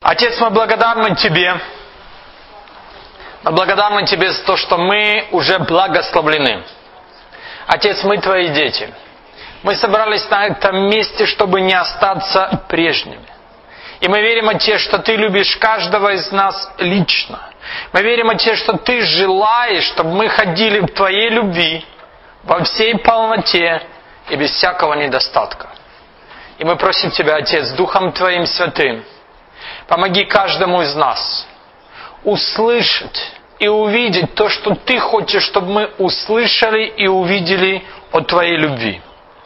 Отец, мы благодарны Тебе. Мы благодарны Тебе за то, что мы уже благословлены. Отец, мы Твои дети. Мы собрались на этом месте, чтобы не остаться прежними. И мы верим, Отец, что Ты любишь каждого из нас лично. Мы верим, Отец, что Ты желаешь, чтобы мы ходили в Твоей любви, во всей полноте и без всякого недостатка. И мы просим Тебя, Отец, Духом Твоим Святым, помоги каждому из нас услышать и увидеть то, что Ты хочешь, чтобы мы услышали и увидели о Твоей любви.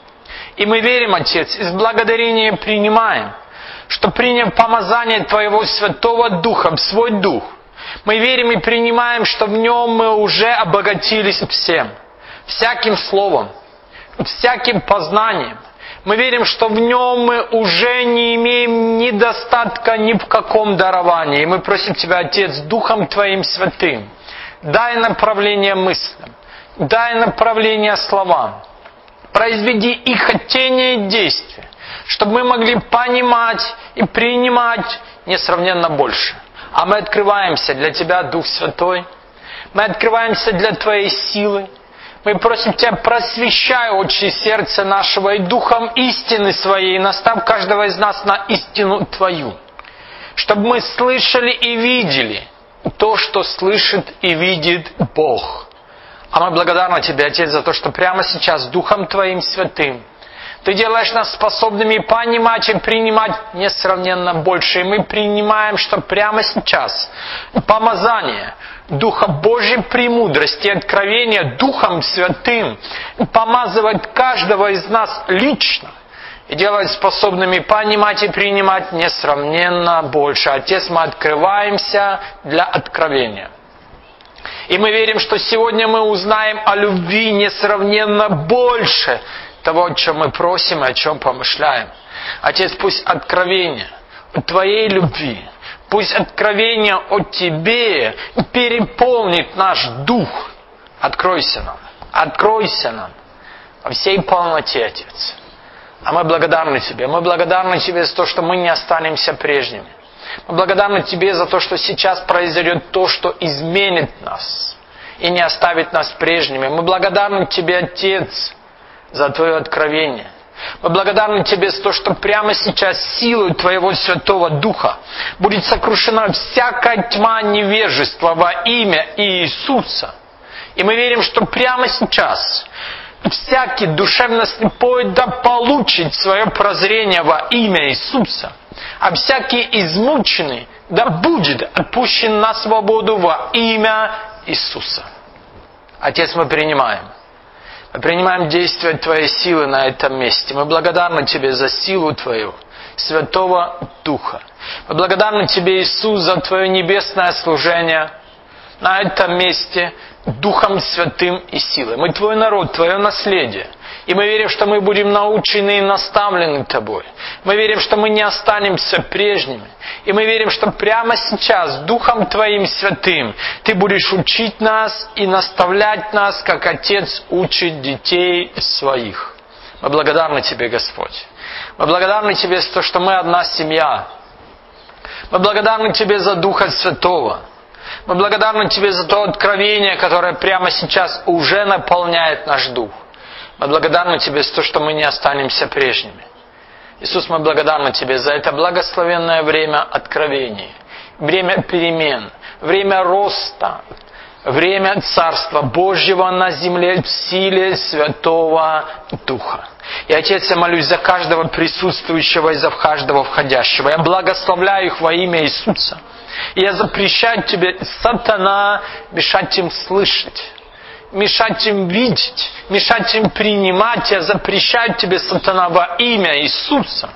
И мы верим, Отец, и с благодарением принимаем, что приняв помазание Твоего Святого Духа в свой Дух, мы верим и принимаем, что в нем мы уже обогатились всем, всяким словом, всяким познанием. Мы верим, что в нем мы уже не имеем недостатка ни в каком даровании. И мы просим Тебя, Отец, Духом Твоим Святым, дай направление мыслям, дай направление словам, произведи и хотение, и действия, чтобы мы могли понимать и принимать несравненно больше. А мы открываемся для Тебя, Дух Святой, мы открываемся для Твоей силы. Мы просим Тебя, просвещай очи сердца нашего и духом истины Своей, настав каждого из нас на истину Твою, чтобы мы слышали и видели то, что слышит и видит Бог. А мы благодарны Тебе, Отец, за то, что прямо сейчас Духом Твоим Святым Ты делаешь нас способными понимать и принимать несравненно больше. И мы принимаем, что прямо сейчас помазание Духа Божьей премудрости и откровения Духом Святым помазывает каждого из нас лично и делает способными понимать и принимать несравненно больше. Отец, мы открываемся для откровения. И мы верим, что сегодня мы узнаем о любви несравненно больше того, о чем мы просим и о чем помышляем. Отец, пусть откровение о Твоей любви, пусть откровение о Тебе переполнит наш дух. Откройся нам во всей полноте, Отец. А мы благодарны Тебе. Мы благодарны Тебе за то, что мы не останемся прежними. Мы благодарны Тебе за то, что сейчас произойдет то, что изменит нас и не оставит нас прежними. Мы благодарны Тебе, Отец, за Твое откровение. Мы благодарны Тебе за то, что прямо сейчас силой Твоего Святого Духа будет сокрушена всякая тьма невежества во имя Иисуса. И мы верим, что прямо сейчас всякий душевно слепой да получит свое прозрение во имя Иисуса, а всякий измученный да будет отпущен на свободу во имя Иисуса. Отец, мы принимаем. Мы принимаем действие Твоей силы на этом месте. Мы благодарны Тебе за силу Твою, Святого Духа. Мы благодарны Тебе, Иисус, за Твое небесное служение на этом месте Духом Святым и силой. Мы Твой народ, Твое наследие. И мы верим, что мы будем научены и наставлены Тобой. Мы верим, что мы не останемся прежними. И мы верим, что прямо сейчас Духом Твоим Святым Ты будешь учить нас и наставлять нас, как Отец учит детей своих. Мы благодарны Тебе, Господь. Мы благодарны Тебе за то, что мы одна семья. Мы благодарны Тебе за Духа Святого. Мы благодарны Тебе за то откровение, которое прямо сейчас уже наполняет наш дух. Мы благодарны Тебе за то, что мы не останемся прежними. Иисус, мы благодарны Тебе за это благословенное время откровений, время перемен, время роста, время Царства Божьего на земле в силе Святого Духа. И, Отец, я молюсь за каждого присутствующего и за каждого входящего. Я благословляю их во имя Иисуса. И я запрещаю Тебе, сатана, мешать им слышать, мешать им видеть, мешать им принимать. Я запрещаю Тебе, сатана, во имя Иисуса.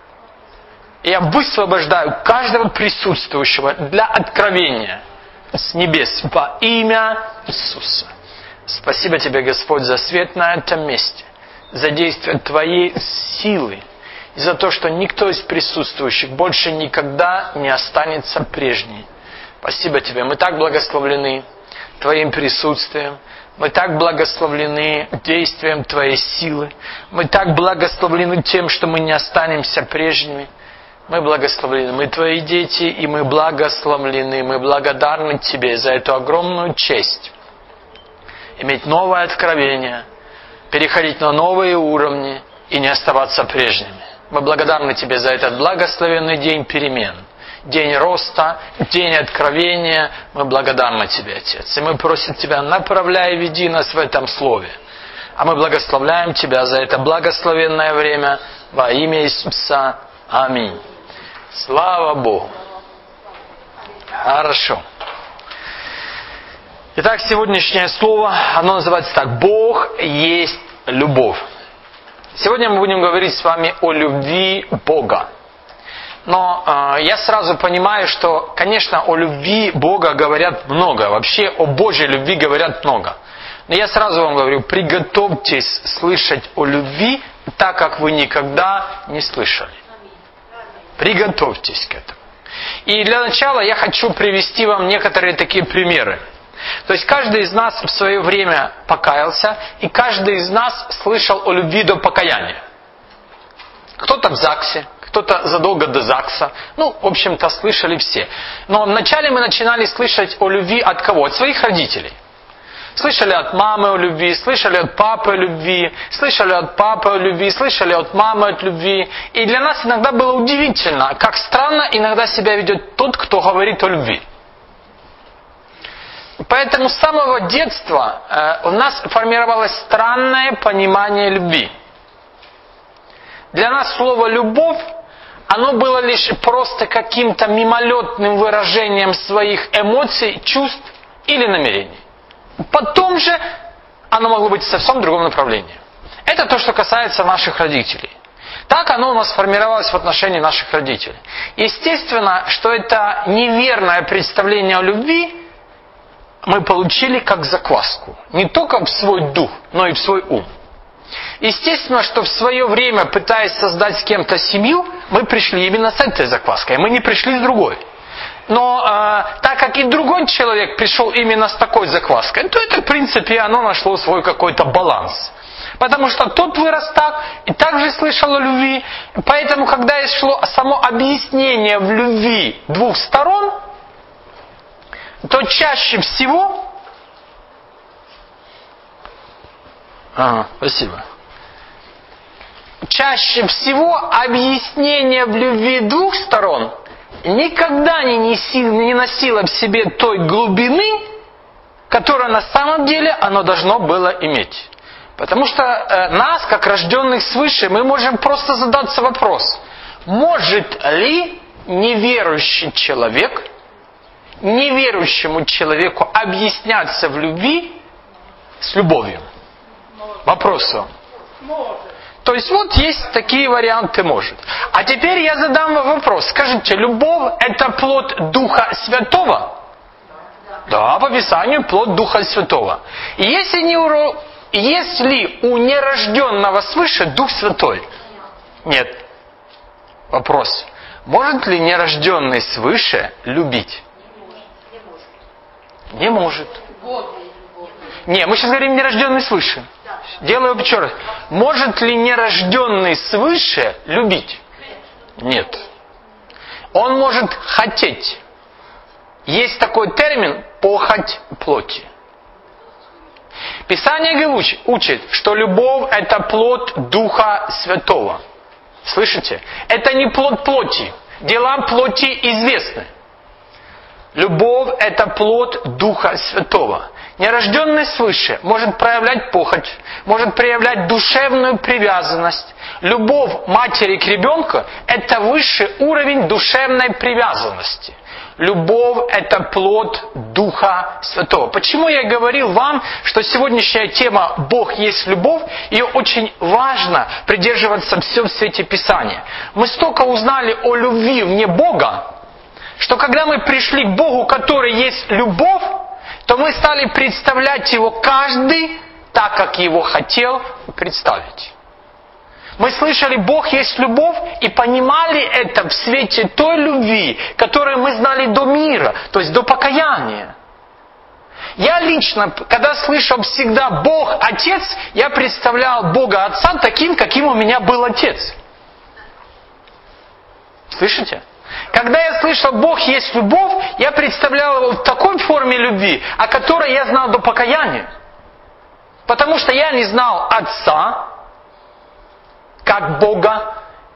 И я высвобождаю каждого присутствующего для откровения с небес во имя Иисуса. Спасибо Тебе, Господь, за свет на этом месте, за действие Твоей силы и за то, что никто из присутствующих больше никогда не останется прежним. Спасибо Тебе. Мы так благословлены Твоим присутствием. Мы так благословлены действием Твоей силы. Мы так благословлены тем, что мы не останемся прежними. Мы благословлены, мы Твои дети, и мы благословлены, мы благодарны Тебе за эту огромную честь. Иметь новое откровение, переходить на новые уровни и не оставаться прежними. Мы благодарны Тебе за этот благословенный день перемен, день роста, день откровения. Мы благодарны Тебе, Отец. И мы просим Тебя, направляй и веди нас в этом слове. А мы благословляем Тебя за это благословенное время во имя Иисуса. Аминь. Слава Богу. Хорошо. Итак, сегодняшнее слово, оно называется так: Бог есть любовь. Сегодня мы будем говорить с вами о любви Бога. Но я сразу понимаю, что, конечно, о любви Бога говорят много. Вообще о Божьей любви говорят много. Но я сразу вам говорю, приготовьтесь слышать о любви так, как вы никогда не слышали. Приготовьтесь к этому. И для начала я хочу привести вам некоторые такие примеры. То есть каждый из нас в свое время покаялся, и каждый из нас слышал о любви до покаяния. Кто-то в ЗАГСе, кто-то задолго до ЗАГСа. Ну, в общем-то, слышали все. Но вначале мы начинали слышать о любви от кого? От своих родителей. Слышали от мамы о любви, слышали от папы о любви, слышали от папы о любви, слышали от мамы о любви. И для нас иногда было удивительно, как странно иногда себя ведет тот, кто говорит о любви. Поэтому с самого детства у нас формировалось странное понимание любви. Для нас слово «любовь», оно было лишь просто каким-то мимолетным выражением своих эмоций, чувств или намерений. Потом же оно могло быть в совсем другом направлении. Это то, что касается наших родителей. Так оно у нас сформировалось в отношении наших родителей. Естественно, что это неверное представление о любви мы получили как закваску. Не только в свой дух, но и в свой ум. Естественно, что в свое время, пытаясь создать с кем-то семью, мы пришли именно с этой закваской. Мы не пришли с другой. Но так как и другой человек пришел именно с такой закваской, то это, в принципе, оно нашло свой какой-то баланс. Потому что тот вырос так, и также слышал о любви. Поэтому, когда шло само объяснение в любви двух сторон, то чаще всего... спасибо. Чаще всего объяснение в любви двух сторон никогда не носило в себе той глубины, которая на самом деле оно должно было иметь. Потому что нас, как рожденных свыше, мы можем просто задаться вопрос: может ли неверующий человек неверующему человеку объясняться в любви с любовью? Вопрос вам. То есть вот есть такие варианты может. А теперь я задам вам вопрос. Скажите, любовь это плод Духа Святого? Да, по Писанию плод Духа Святого. И есть ли у нерожденного свыше Дух Святой? Нет. Вопрос. Может ли нерожденный свыше любить? Не может. Не, мы сейчас говорим нерожденный свыше. Делаю еще раз. Может ли нерожденный свыше любить? Нет. Он может хотеть. Есть такой термин «похоть плоти». Писание учит, что любовь это плод Духа Святого. Слышите? Это не плод плоти. Дела плоти известны. Любовь это плод Духа Святого. Нерожденный свыше может проявлять похоть, может проявлять душевную привязанность. Любовь матери к ребенку – это высший уровень душевной привязанности. Любовь – это плод Духа Святого. Почему я говорил вам, что сегодняшняя тема «Бог есть любовь», ее очень важно придерживаться все в свете Писания. Мы столько узнали о любви вне Бога, что когда мы пришли к Богу, который есть любовь, то мы стали представлять Его каждый так, как Его хотел представить. Мы слышали, Бог есть любовь, и понимали это в свете той любви, которую мы знали до мира, то есть до покаяния. Я лично, когда слышал всегда Бог Отец, я представлял Бога Отца таким, каким у меня был Отец. Слышите? Когда я слышал, Бог есть любовь, я представлял его в такой форме любви, о которой я знал до покаяния. Потому что я не знал Отца, как Бога,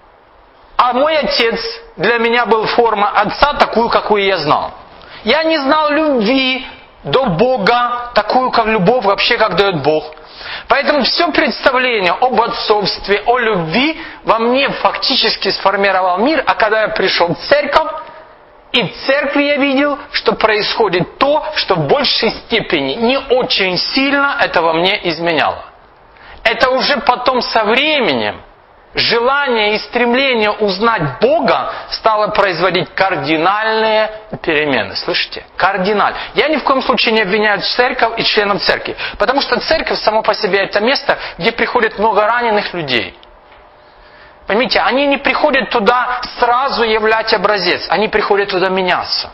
а мой Отец для меня был форма Отца, такую, какую я знал. Я не знал любви до Бога, такую, как любовь вообще, как дает Бог. Поэтому все представление об отцовстве, о любви во мне фактически сформировал мир, а когда я пришел в церковь, и в церкви я видел, что происходит то, что в большей степени, не очень сильно это во мне изменяло. Это уже потом со временем желание и стремление узнать Бога стало производить кардинальные перемены. Слышите? Кардинально. Я ни в коем случае не обвиняю церковь и членов церкви. Потому что церковь само по себе это место, где приходит много раненых людей. Поймите, они не приходят туда сразу являть образец. Они приходят туда меняться.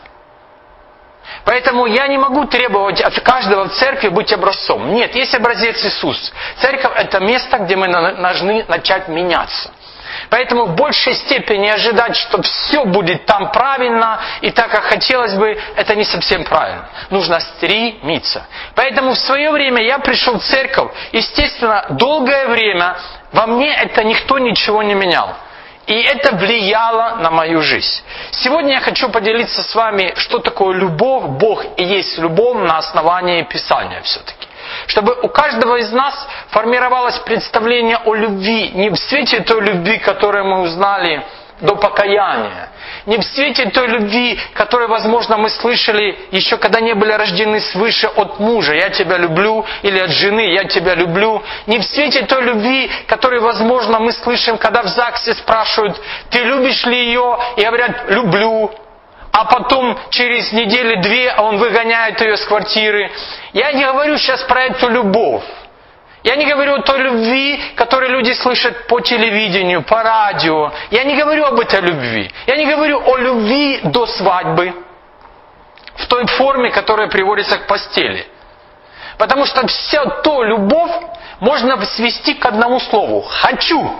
Поэтому я не могу требовать от каждого в церкви быть образцом. Нет, есть образец Иисус. Церковь это место, где мы должны начать меняться. Поэтому в большей степени ожидать, что все будет там правильно и так, как хотелось бы, это не совсем правильно. Нужно стремиться. Поэтому в свое время я пришел в церковь. Естественно, долгое время во мне это никто ничего не менял. И это влияло на мою жизнь. Сегодня я хочу поделиться с вами, что такое любовь. Бог и есть любовь на основании Писания все-таки. Чтобы у каждого из нас формировалось представление о любви не в свете той любви, которую мы узнали до покаяния, не в свете той любви, которую, возможно, мы слышали еще когда не были рождены свыше от мужа, я тебя люблю, или от жены, я тебя люблю, не в свете той любви, которую, возможно, мы слышим, когда в ЗАГСе спрашивают, ты любишь ли ее, и говорят, люблю, а потом через недели-две он выгоняет ее с квартиры. Я не говорю сейчас про эту любовь. Я не говорю о той любви, которую люди слышат по телевидению, по радио. Я не говорю об этой любви. Я не говорю о любви до свадьбы. В той форме, которая приводится к постели. Потому что вся то любовь можно свести к одному слову. «Хочу».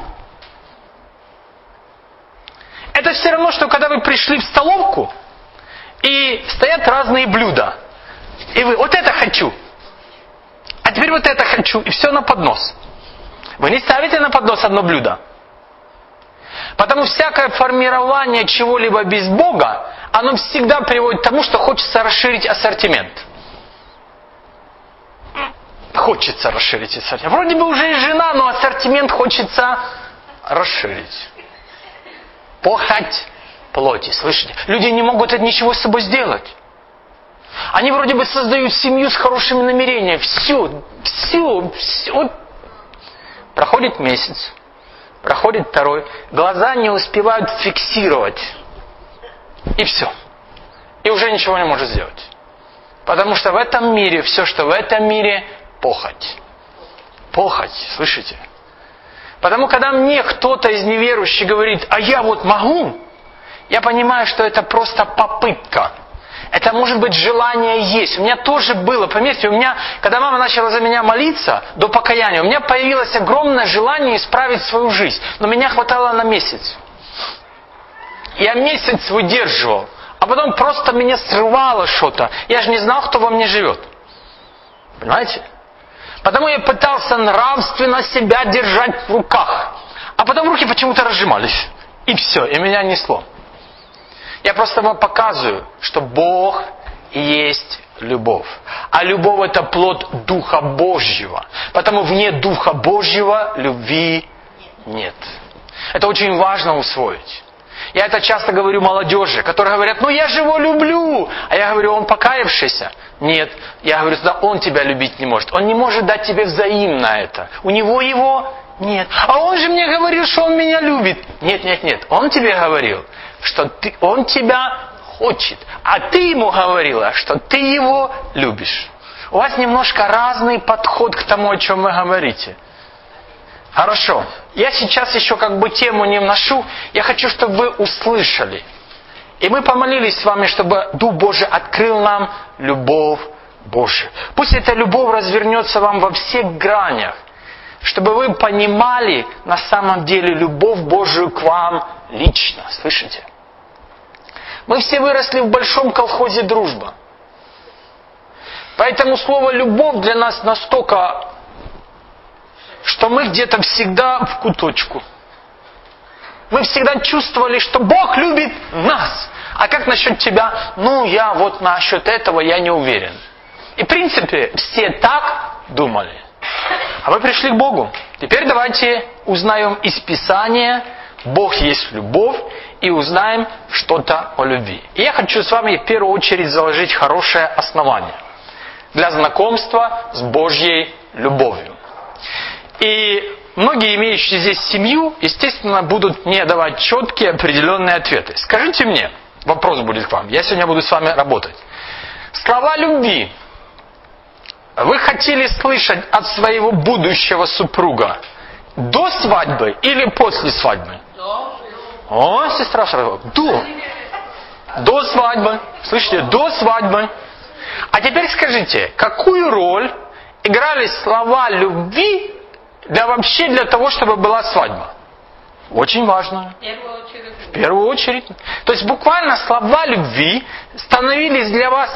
Это все равно, что когда вы пришли в столовку, и стоят разные блюда. И вы, вот это хочу. А теперь вот это хочу. И все на поднос. Вы не ставите на поднос одно блюдо. Потому всякое формирование чего-либо без Бога, оно всегда приводит к тому, что хочется расширить ассортимент. Хочется расширить ассортимент. Вроде бы уже и жена, но ассортимент хочется расширить. Похоть плоти. Слышите? Люди не могут ничего с собой сделать. Они вроде бы создают семью с хорошими намерениями. Все. Вот. Проходит месяц. Проходит второй. Глаза не успевают фиксировать. И все. И уже ничего не может сделать. Потому что в этом мире, все, что в этом мире, похоть. Похоть. Слышите? Потому когда мне кто-то из неверующих говорит, а я вот могу, я понимаю, что это просто попытка. Это может быть желание есть. У меня тоже было, поверьте, когда мама начала за меня молиться до покаяния, у меня появилось огромное желание исправить свою жизнь. Но меня хватало на месяц. Я месяц выдерживал, а потом просто меня срывало что-то. Я же не знал, кто во мне живет. Понимаете? Потому я пытался нравственно себя держать в руках. А потом руки почему-то разжимались. И все, и меня несло. Я просто вам показываю, что Бог есть любовь. А любовь это плод Духа Божьего. Потому вне Духа Божьего любви нет. Это очень важно усвоить. Я это часто говорю молодежи, которые говорят, ну я же его люблю. А я говорю, он покаявшийся? Нет. Я говорю, да он тебя любить не может. Он не может дать тебе взаимно это. У него его нет. А он же мне говорил, что он меня любит. Нет. Он тебе говорил, что он тебя хочет. А ты ему говорила, что ты его любишь. У вас немножко разный подход к тому, о чем вы говорите. Хорошо. Я сейчас еще тему не вношу. Я хочу, чтобы вы услышали. И мы помолились с вами, чтобы Дух Божий открыл нам любовь Божию. Пусть эта любовь развернется вам во всех гранях. Чтобы вы понимали на самом деле любовь Божию к вам лично. Слышите? Мы все выросли в большом колхозе «Дружба». Поэтому слово «любовь» для нас настолько, что мы где-то всегда в куточку. Мы всегда чувствовали, что Бог любит нас. А как насчет тебя? Я вот насчет этого я не уверен. И в принципе все так думали. А мы пришли к Богу. Теперь давайте узнаем из Писания, Бог есть любовь, и узнаем что-то о любви. И я хочу с вами в первую очередь заложить хорошее основание для знакомства с Божьей любовью. И многие, имеющие здесь семью, естественно, будут мне давать четкие, определенные ответы. Скажите мне, вопрос будет к вам, я сегодня буду с вами работать. Слова любви вы хотели слышать от своего будущего супруга до свадьбы или после свадьбы? О, сестра сразу. До свадьбы. Слышите, до свадьбы. А теперь скажите, какую роль играли слова любви для того, чтобы была свадьба? Очень важно. В первую очередь. То есть буквально слова любви становились для вас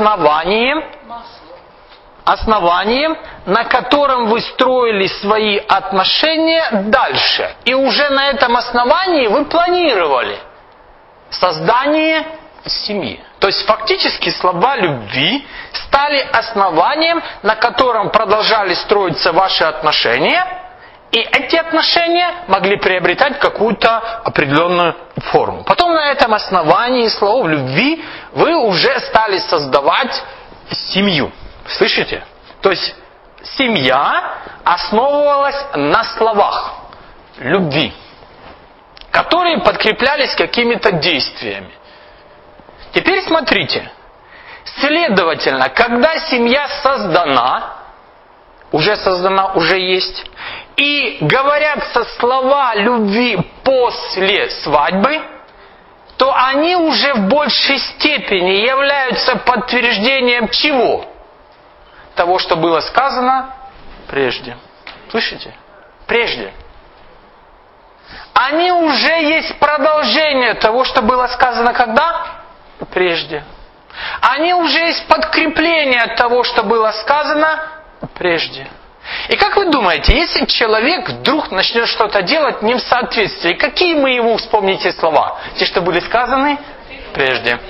основанием, на котором вы строили свои отношения дальше. И уже на этом основании вы планировали создание семьи. То есть фактически слова любви стали основанием, на котором продолжали строиться ваши отношения, и эти отношения могли приобретать какую-то определенную форму. Потом на этом основании слов любви вы уже стали создавать семью. Слышите? То есть семья основывалась на словах любви, которые подкреплялись какими-то действиями. Теперь смотрите. Следовательно, когда семья уже есть, и говорятся слова любви после свадьбы, то они уже в большей степени являются подтверждением чего? Того, что было сказано прежде. Слышите? Прежде. Они уже есть продолжение того, что было сказано когда? Прежде. Они уже есть подкрепление того, что было сказано прежде. И как вы думаете, если человек вдруг начнет что-то делать не в соответствии, какие мы ему вспомните слова? Те, что были сказаны прежде.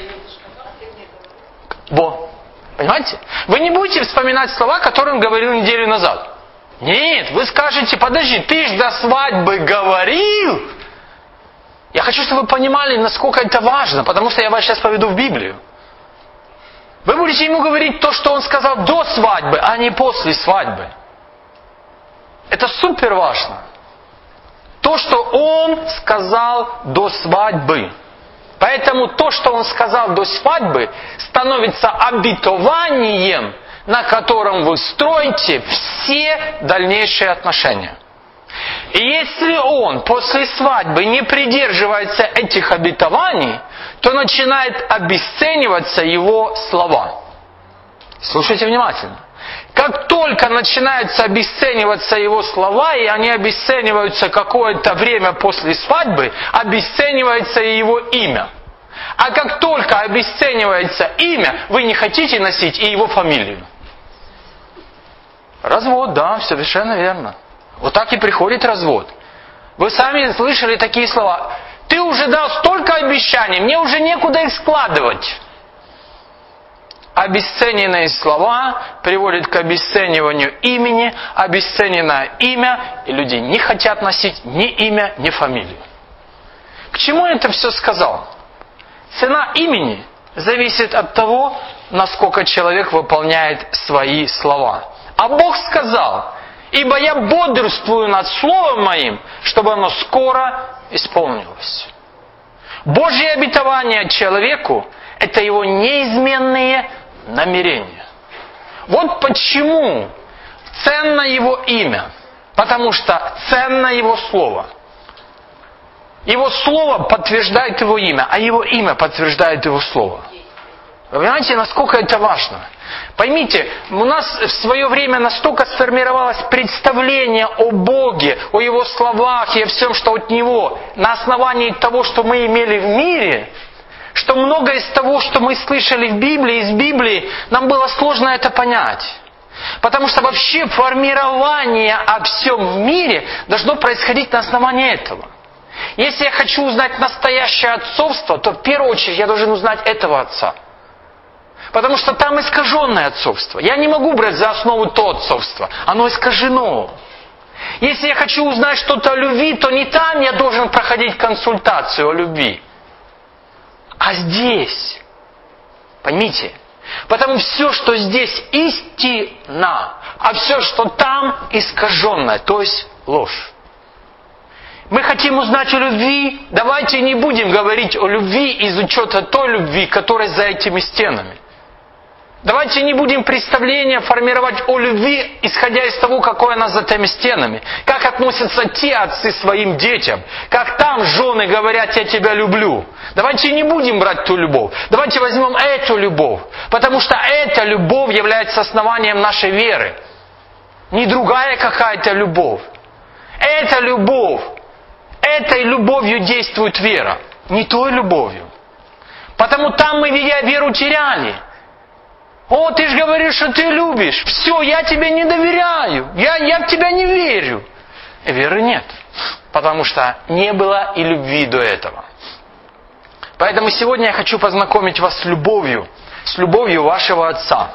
Понимаете? Вы не будете вспоминать слова, которые он говорил неделю назад. Нет, вы скажете, подожди, ты ж до свадьбы говорил. Я хочу, чтобы вы понимали, насколько это важно, потому что я вас сейчас поведу в Библию. Вы будете ему говорить то, что он сказал до свадьбы, а не после свадьбы. Это супер важно. То, что он сказал до свадьбы. Поэтому то, что он сказал до свадьбы, становится обетованием, на котором вы строите все дальнейшие отношения. И если он после свадьбы не придерживается этих обетований, то начинает обесцениваться его слова. Слушайте внимательно. Как только начинаются обесцениваться его слова, и они обесцениваются какое-то время после свадьбы, обесценивается и его имя. А как только обесценивается имя, вы не хотите носить и его фамилию. Развод, да, совершенно верно. Вот так и приходит развод. Вы сами слышали такие слова. Ты уже дал столько обещаний, мне уже некуда их складывать. Обесцененные слова приводят к обесцениванию имени, обесцененное имя, и люди не хотят носить ни имя, ни фамилию. К чему я это все сказал? Цена имени зависит от того, насколько человек выполняет свои слова. А Бог сказал: ибо я бодрствую над словом моим, чтобы оно скоро исполнилось. Божье обетование человеку – это его неизменные намерения. Вот почему ценно его имя. Потому что ценно его слово. Его слово подтверждает его имя, а его имя подтверждает его слово. Вы понимаете, насколько это важно? Поймите, у нас в свое время настолько сформировалось представление о Боге, о Его словах и о всем, что от Него, на основании того, что мы имели в мире, что многое из того, что мы слышали в Библии, из Библии, нам было сложно это понять. Потому что вообще формирование о всем в мире должно происходить на основании этого. Если я хочу узнать настоящее отцовство, то в первую очередь я должен узнать этого отца. Потому что там искаженное отцовство. Я не могу брать за основу то отцовство. Оно искажено. Если я хочу узнать что-то о любви, то не там я должен проходить консультацию о любви, а здесь. Поймите? Потому все, что здесь истина, а все, что там искаженное, то есть ложь. Мы хотим узнать о любви, давайте не будем говорить о любви из учета той любви, которая за этими стенами. Давайте не будем представления формировать о любви, исходя из того, какой она за теми стенами. Как относятся те отцы своим детям. Как там жены говорят: «Я тебя люблю». Давайте не будем брать ту любовь. Давайте возьмем эту любовь. Потому что эта любовь является основанием нашей веры. Не другая какая-то любовь. Эта любовь. Этой любовью действует вера. Не той любовью. Потому там мы веру теряли. О, ты же говоришь, что ты любишь. Все, я тебе не доверяю. Я в тебя не верю. Веры нет. Потому что не было и любви до этого. Поэтому сегодня я хочу познакомить вас с любовью вашего Отца.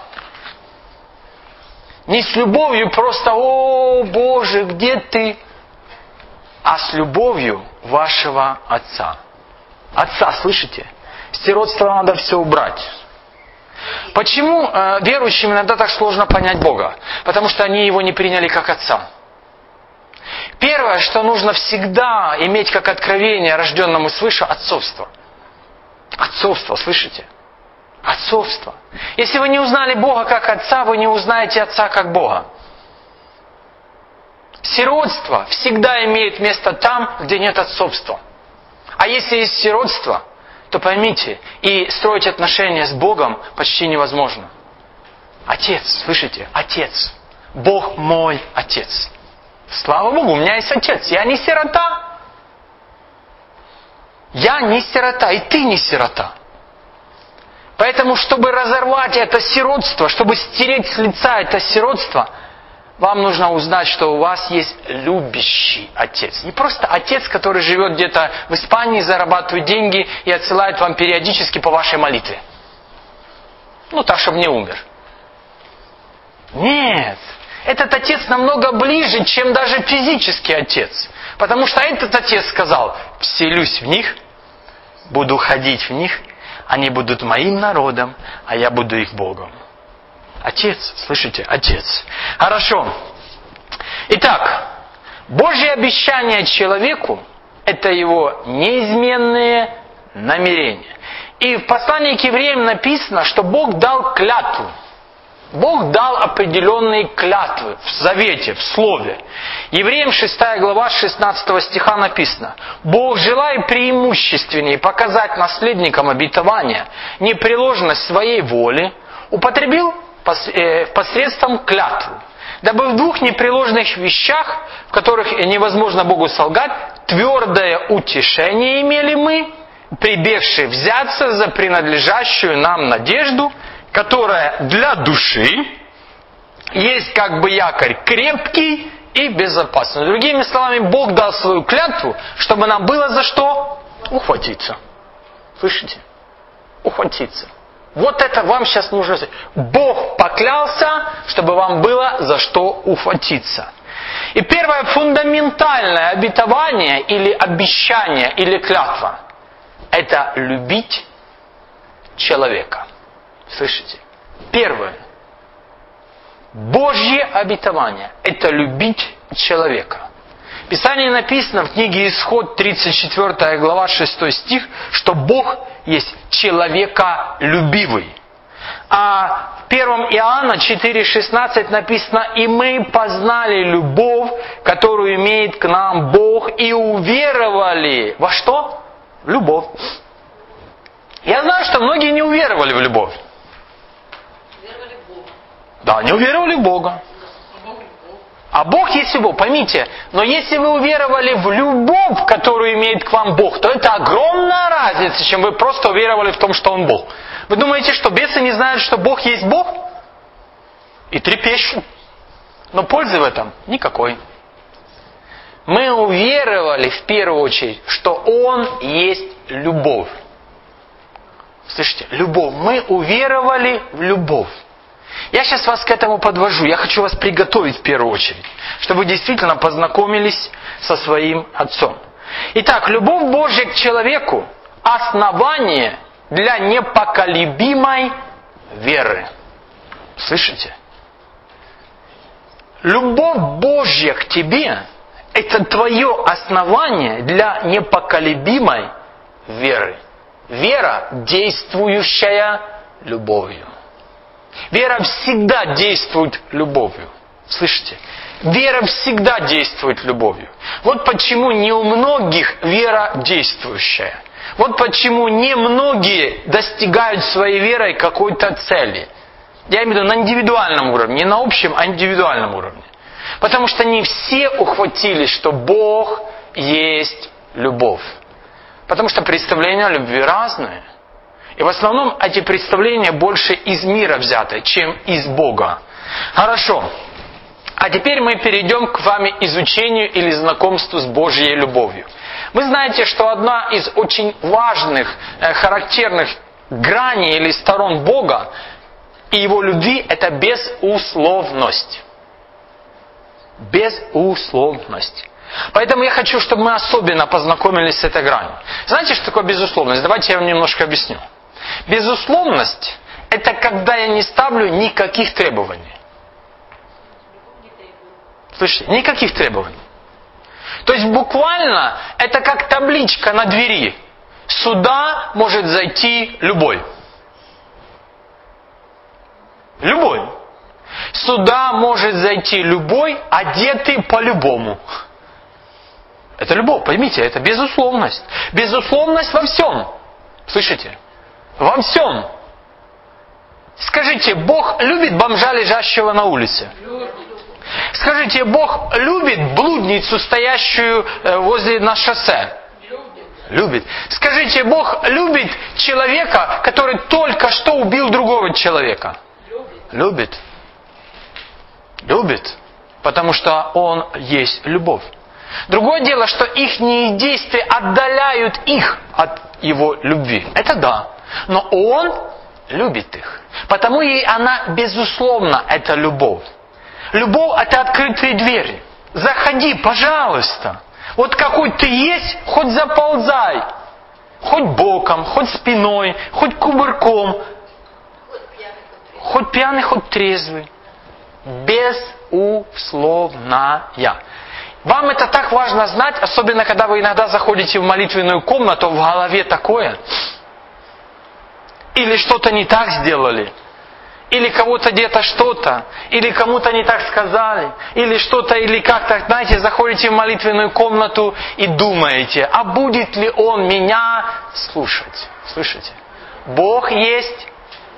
Не с любовью просто: «О, Боже, где ты?» А с любовью вашего Отца. Отца, слышите? Сиротство надо все убрать. Почему верующим иногда так сложно понять Бога? Потому что они Его не приняли как Отца. Первое, что нужно всегда иметь как откровение рожденному свыше — отцовство. Отцовство, слышите? Отцовство. Если вы не узнали Бога как Отца, вы не узнаете Отца как Бога. Сиротство всегда имеет место там, где нет отцовства. А если есть сиротство, то поймите, и строить отношения с Богом почти невозможно. Отец, слышите? Отец. Бог мой Отец. Слава Богу, у меня есть Отец. Я не сирота. Я не сирота, и ты не сирота. Поэтому, чтобы разорвать это сиротство, чтобы стереть с лица это сиротство, вам нужно узнать, что у вас есть любящий Отец. Не просто Отец, который живет где-то в Испании, зарабатывает деньги и отсылает вам периодически по вашей молитве. Так, чтобы не умер. Нет. Этот Отец намного ближе, чем даже физический Отец. Потому что этот Отец сказал: «Вселюсь в них, буду ходить в них, они будут моим народом, а я буду их Богом». Отец, слышите? Отец. Хорошо. Итак, Божье обещание человеку — это его неизменные намерения. И в послании к евреям написано, что Бог дал клятву. Бог дал определенные клятвы в завете, в слове. Евреям 6 глава 16 стиха написано: «Бог, желая преимущественнее показать наследникам обетования непреложность своей воли, употребил посредством клятвы, дабы в двух непреложных вещах, в которых невозможно Богу солгать, твердое утешение имели мы, прибегшие взяться за принадлежащую нам надежду, которая для души есть как бы якорь крепкий и безопасный». Другими словами, Бог дал свою клятву, чтобы нам было за что ухватиться. Слышите? Ухватиться. Вот это вам сейчас нужно сказать. Бог поклялся, чтобы вам было за что ухватиться. И первое фундаментальное обетование или обещание или клятва — это любить человека. Слышите? Первое. Божье обетование — это любить человека. В Писании написано в книге Исход, 34 глава, 6 стих, что Бог есть человеколюбивый. А в 1 Иоанна 4,16 написано: «И мы познали любовь, которую имеет к нам Бог, и уверовали». Во что? В любовь. Я знаю, что многие не уверовали в любовь. Уверовали в Бога. Да, не уверовали в Бога. А Бог есть любовь, поймите. Но если вы уверовали в любовь, которую имеет к вам Бог, то это огромная разница, чем вы просто уверовали в том, что Он Бог. Вы думаете, что бесы не знают, что Бог есть Бог? И трепещут. Но пользы в этом никакой. Мы уверовали в первую очередь, что Он есть любовь. Слышите? Любовь. Мы уверовали в любовь. Я сейчас вас к этому подвожу. Я хочу вас приготовить в первую очередь, чтобы вы действительно познакомились со своим Отцом. Итак, любовь Божья к человеку – основание для непоколебимой веры. Слышите? Любовь Божья к тебе – это твое основание для непоколебимой веры. Вера, действующая любовью. Вера всегда действует любовью. Слышите? Вера всегда действует любовью. Вот почему не у многих вера действующая. Вот почему не многие достигают своей верой какой-то цели. Я имею в виду на индивидуальном уровне, не на общем, а индивидуальном уровне. Потому что не все ухватились, что Бог есть любовь. Потому что представления о любви разные. И в основном эти представления больше из мира взяты, чем из Бога. Хорошо. А теперь мы перейдем к вами изучению или знакомству с Божьей любовью. Вы знаете, что одна из очень важных, характерных граней или сторон Бога и Его любви – это безусловность. Безусловность. Поэтому я хочу, чтобы мы особенно познакомились с этой гранью. Знаете, что такое безусловность? Давайте я вам немножко объясню. Безусловность – это когда я не ставлю никаких требований. Слышите? Никаких требований. То есть буквально это как табличка на двери. Сюда может зайти любой. Любой. Сюда может зайти любой, одетый по-любому. Это любовь, поймите, это безусловность. Безусловность во всем. Слышите? Во всем. Скажите, Бог любит бомжа, лежащего на улице? Скажите, Бог любит блудницу, стоящую возле на шоссе? Любит. Скажите, Бог любит человека, который только что убил другого человека? Любит. Любит. Потому что Он есть любовь. Другое дело, что их действия отдаляют их от Его любви. Это да. Но Он любит их. Потому и она, безусловно, это любовь. Любовь – это открытые двери. Заходи, пожалуйста. Вот какой ты есть, хоть заползай. Хоть боком, хоть спиной, хоть кувырком. Хоть пьяный, хоть трезвый. Безусловная. Вам это так важно знать, особенно когда вы иногда заходите в молитвенную комнату, в голове такое. Или что-то не так сделали. Или кого-то где-то что-то. Или кому-то не так сказали. Или что-то, или как-то, знаете, заходите в молитвенную комнату и думаете, а будет ли Он меня слушать? Слышите? Бог есть.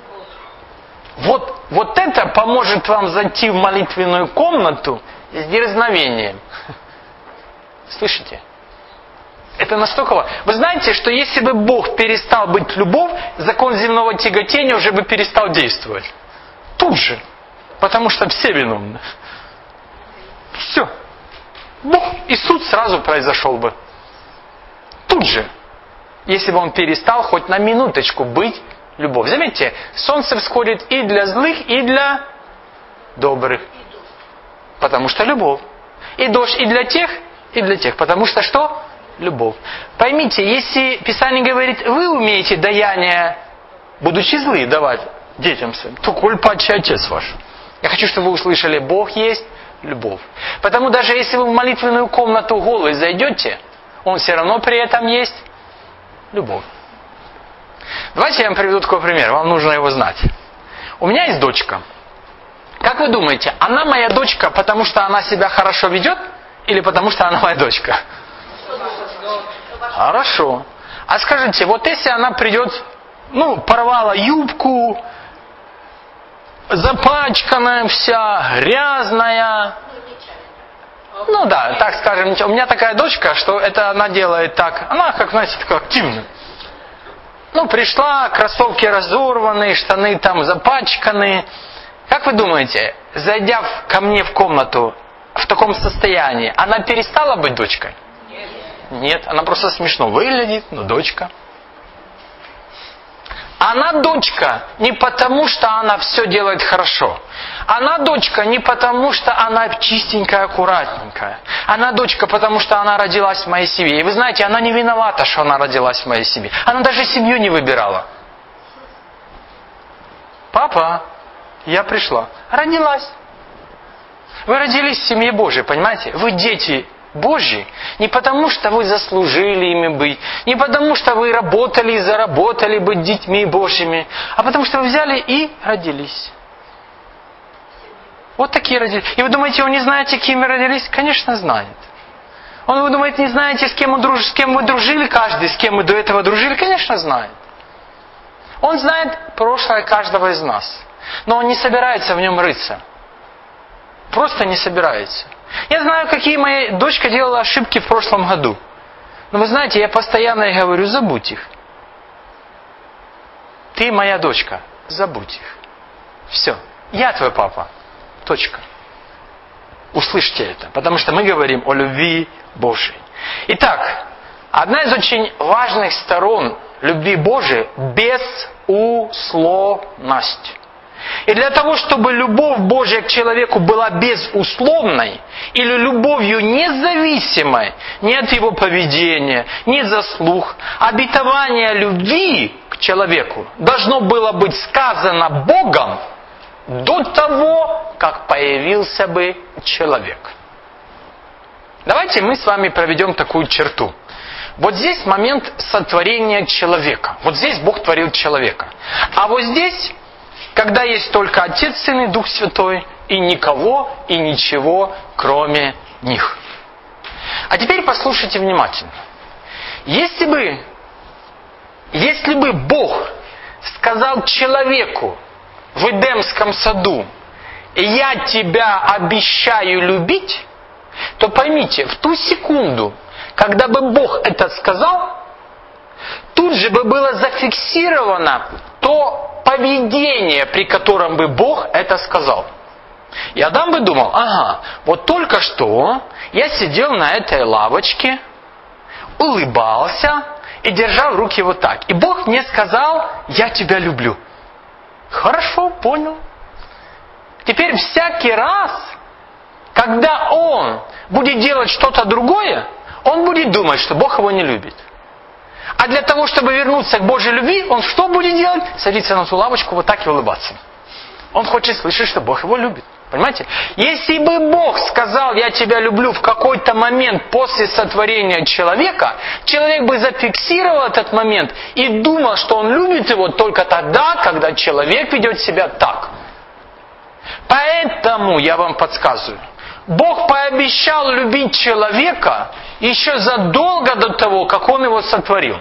Вот это поможет вам зайти в молитвенную комнату с дерзновением. Слышите? Это настолько важно. Вы знаете, что если бы Бог перестал быть любовь, закон земного тяготения уже бы перестал действовать. Тут же. Потому что все виновны. Все. Бог и суд сразу произошел бы. Тут же. Если бы Он перестал хоть на минуточку быть любовь. Заметьте, солнце всходит и для злых, и для добрых. Потому что любовь. И дождь и для тех, и для тех. Потому что что? Любовь. Поймите, если Писание говорит, вы умеете даяние, будучи злые, давать детям своим, то коль падший Отец ваш. Я хочу, чтобы вы услышали, Бог есть любовь. Потому даже если вы в молитвенную комнату голые зайдете, Он все равно при этом есть любовь. Давайте я вам приведу такой пример, вам нужно его знать. У меня есть дочка. Как вы думаете, она моя дочка, потому что она себя хорошо ведет, или потому что она моя дочка? Хорошо. А скажите, вот если она придет, порвала юбку, запачканная вся, грязная, Ну да, так скажем, у меня такая дочка, что это она делает так. Она, как, знаете, такая активная. Ну, пришла, кроссовки разорваны, штаны там запачканы. Как вы думаете, зайдя ко мне в комнату в таком состоянии, она перестала быть дочкой? Нет, она просто смешно выглядит, но дочка. Она дочка не потому, что она все делает хорошо. Она дочка не потому, что она чистенькая, аккуратненькая. Она дочка, потому что она родилась в моей семье. И вы знаете, она не виновата, что она родилась в моей семье. Она даже семью не выбирала. Папа, я пришла. Родилась. Вы родились в семье Божьей, понимаете? Вы дети Божьи не потому, что вы заслужили ими быть, не потому, что вы работали и заработали быть детьми Божьими, а потому, что вы взяли и родились. Вот такие родились. И вы думаете, он не знаете, кем вы родились? Конечно, знает. Вы думаете, не знаете, с кем вы дружили каждый, с кем мы до этого дружили? Конечно, знает. Он знает прошлое каждого из нас. Но он не собирается в нем рыться. Просто не собирается. Я знаю, какие моя дочка делала ошибки в прошлом году. Но вы знаете, я постоянно ей говорю, забудь их. Ты моя дочка, забудь их. Все. Я твой папа. Точка. Услышьте это. Потому что мы говорим о любви Божией. Итак, одна из очень важных сторон любви Божией – безусловность. И для того, чтобы любовь Божья к человеку была безусловной, или любовью независимой ни от его поведения, ни заслуг, обетование любви к человеку должно было быть сказано Богом до того, как появился бы человек. Давайте мы с вами проведем такую черту. Вот здесь момент сотворения человека. Вот здесь Бог творил человека. А вот здесь, когда есть только Отец, Сын и Дух Святой, и никого и ничего, кроме них. А теперь послушайте внимательно. Если бы Бог сказал человеку в Эдемском саду: «Я тебя обещаю любить», то поймите, в ту секунду, когда бы Бог это сказал, тут же бы было зафиксировано то поведение, при котором бы Бог это сказал. И Адам бы думал: ага, вот только что я сидел на этой лавочке, улыбался и держал руки вот так. И Бог мне сказал: «Я тебя люблю». Хорошо, понял. Теперь всякий раз, когда он будет делать что-то другое, он будет думать, что Бог его не любит. А для того, чтобы вернуться к Божьей любви, он что будет делать? Садиться на ту лавочку, вот так и улыбаться. Он хочет слышать, что Бог его любит. Понимаете? Если бы Бог сказал: «Я тебя люблю» в какой-то момент после сотворения человека, человек бы зафиксировал этот момент и думал, что он любит его только тогда, когда человек ведет себя так. Поэтому я вам подсказываю. Бог пообещал любить человека еще задолго до того, как Он его сотворил.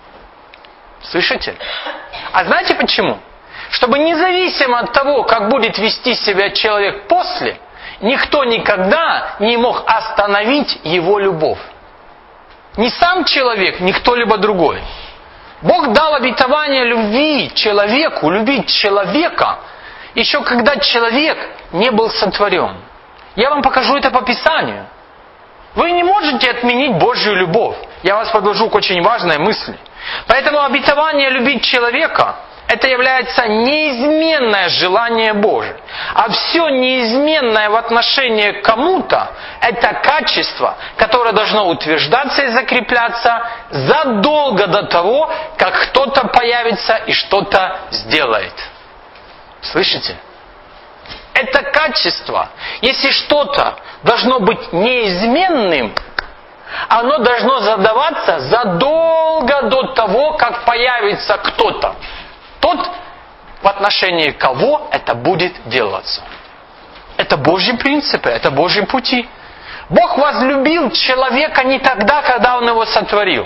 Слышите? А знаете почему? Чтобы независимо от того, как будет вести себя человек после, никто никогда не мог остановить его любовь. Ни сам человек, ни кто-либо другой. Бог дал обетование любви человеку, любить человека, еще когда человек не был сотворен. Я вам покажу это по Писанию. Вы не можете отменить Божью любовь. Я вас подвожу к очень важной мысли. Поэтому обетование любить человека – это является неизменное желание Божие. А все неизменное в отношении к кому-то – это качество, которое должно утверждаться и закрепляться задолго до того, как кто-то появится и что-то сделает. Слышите? Это качество, если что-то должно быть неизменным, оно должно задаваться задолго до того, как появится кто-то. Тот, в отношении кого это будет делаться. Это Божьи принципы, это Божьи пути. Бог возлюбил человека не тогда, когда Он его сотворил.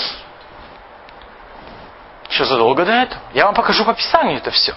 Что, задолго до этого? Я вам покажу по Писанию это все.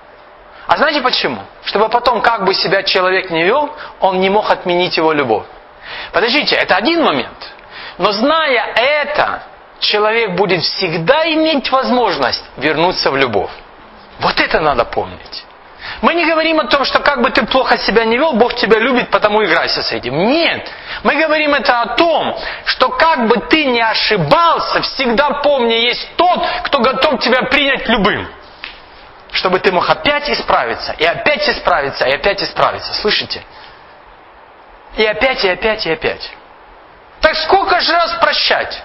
А знаете почему? Чтобы потом, как бы себя человек не вел, он не мог отменить его любовь. Подождите, это один момент. Но зная это, человек будет всегда иметь возможность вернуться в любовь. Вот это надо помнить. Мы не говорим о том, что как бы ты плохо себя не вел, Бог тебя любит, потому играйся с этим. Нет. Мы говорим это о том, что как бы ты ни ошибался, всегда помни, есть тот, кто готов тебя принять любым. Чтобы ты мог опять исправиться, и опять исправиться, и опять исправиться. Слышите? И опять, и опять, и опять. Так сколько же раз прощать?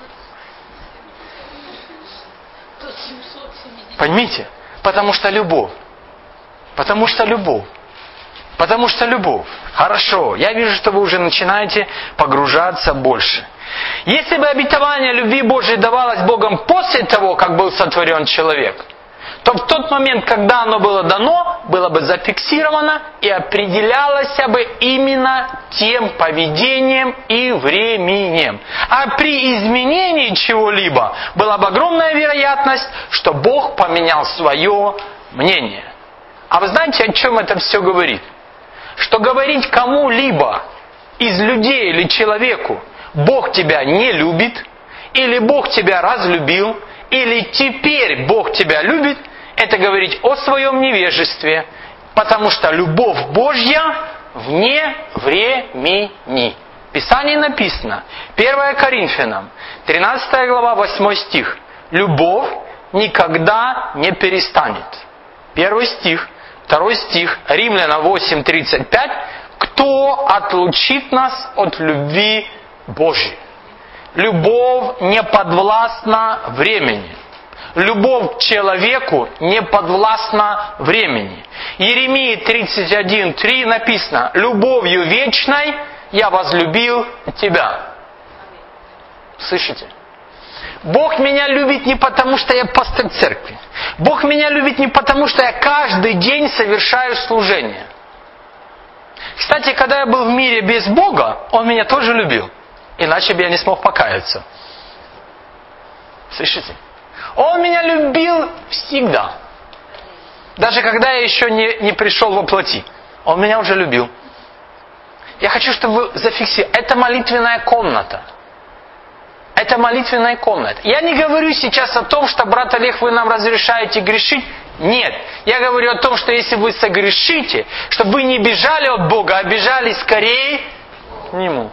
Поймите? Потому что любовь. Потому что любовь. Потому что любовь. Хорошо, я вижу, что вы уже начинаете погружаться больше. Если бы обетование любви Божией давалось Богом после того, как был сотворен человек, то в тот момент, когда оно было дано, было бы зафиксировано и определялось бы именно тем поведением и временем. А при изменении чего-либо была бы огромная вероятность, что Бог поменял свое мнение. А вы знаете, о чем это все говорит? Что говорить кому-либо из людей или человеку, Бог тебя не любит, или Бог тебя разлюбил, или теперь Бог тебя любит, это говорить о своем невежестве, потому что любовь Божья вне времени. В Писании написано, 1 Коринфянам, 13 глава, 8 стих. Любовь никогда не перестанет. 1 стих, 2 стих, Римлянам 8:35. Кто отлучит нас от любви Божьей? Любовь не подвластна времени. Любовь к человеку не подвластна времени. Иеремии 31:3 написано: «Любовью вечной я возлюбил тебя». Слышите? Бог меня любит не потому, что я пастор церкви. Бог меня любит не потому, что я каждый день совершаю служение. Кстати, когда я был в мире без Бога, Он меня тоже любил. Иначе бы я не смог покаяться. Слышите? Он меня любил всегда. Даже когда я еще не пришел во плоти. Он меня уже любил. Я хочу, чтобы вы зафиксировали. Это молитвенная комната. Это молитвенная комната. Я не говорю сейчас о том, что, брат Олег, вы нам разрешаете грешить. Нет. Я говорю о том, что если вы согрешите, чтобы вы не бежали от Бога, а бежали скорее к Нему.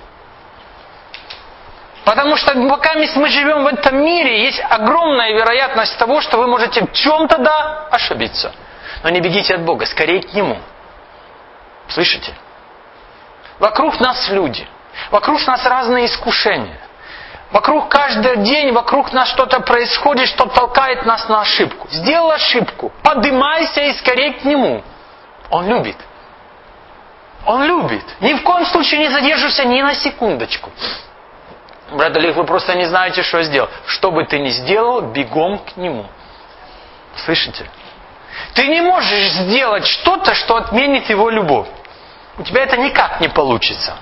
Потому что пока мы живем в этом мире, есть огромная вероятность того, что вы можете в чем-то ошибиться. Но не бегите от Бога, скорее к Нему. Слышите? Вокруг нас люди. Вокруг нас разные искушения. Вокруг каждый день, вокруг нас что-то происходит, что толкает нас на ошибку. Сделал ошибку, поднимайся и скорее к Нему. Он любит. Он любит. Ни в коем случае не задерживайся ни на секундочку. Брат Олег, вы просто не знаете, что сделал. Что бы ты ни сделал, бегом к Нему. Слышите? Ты не можешь сделать что-то, что отменит Его любовь. У тебя это никак не получится.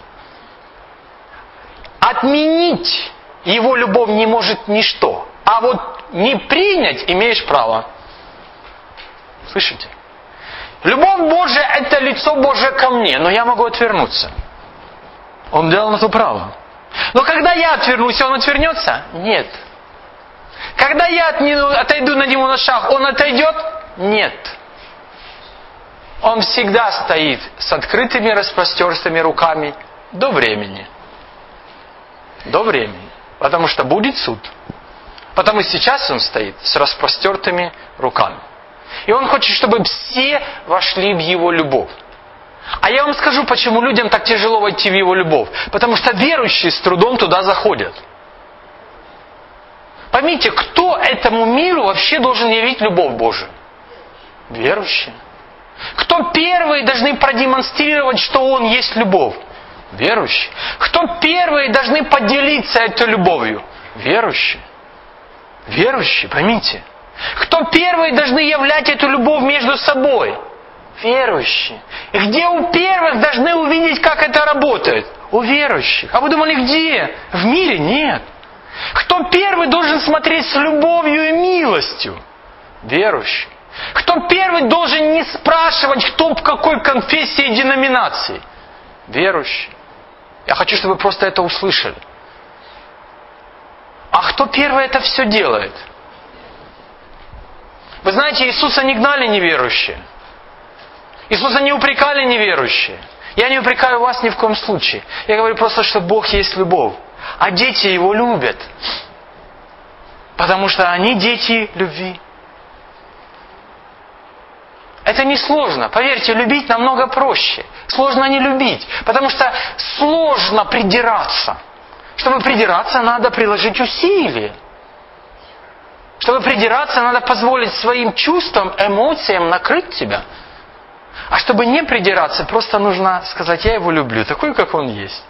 Отменить Его любовь не может ничто. А вот не принять имеешь право. Слышите? Любовь Божия – это лицо Божие ко мне, но я могу отвернуться. Он дал на то право. Но когда я отвернусь, он отвернется? Нет. Когда я отойду на него на шаг, он отойдет? Нет. Он всегда стоит с открытыми распростертыми руками до времени. До времени. Потому что будет суд. Потому сейчас он стоит с распростертыми руками. И он хочет, чтобы все вошли в его любовь. А я вам скажу, почему людям так тяжело войти в его любовь. Потому что верующие с трудом туда заходят. Поймите, кто этому миру вообще должен явить любовь Божию? Верующие. Кто первые должны продемонстрировать, что он есть любовь? Верующие. Кто первые должны поделиться этой любовью? Верующие. Верующие, поймите. Кто первые должны являть эту любовь между собой? Верующие. И где у первых должны увидеть, как это работает? У верующих. А вы думали, где? В мире? Нет. Кто первый должен смотреть с любовью и милостью? Верующий. Кто первый должен не спрашивать, кто в какой конфессии и деноминации? Верующий. Я хочу, чтобы вы просто это услышали. А кто первый это все делает? Вы знаете, Иисуса не гнали неверующие. Иисуса не упрекали неверующие. Я не упрекаю вас ни в коем случае. Я говорю просто, что Бог есть любовь. А дети Его любят. Потому что они дети любви. Это не сложно. Поверьте, любить намного проще. Сложно не любить. Потому что сложно придираться. Чтобы придираться, надо приложить усилия. Чтобы придираться, надо позволить своим чувствам, эмоциям накрыть тебя. А чтобы не придираться, просто нужно сказать: я его люблю, такой, как он есть.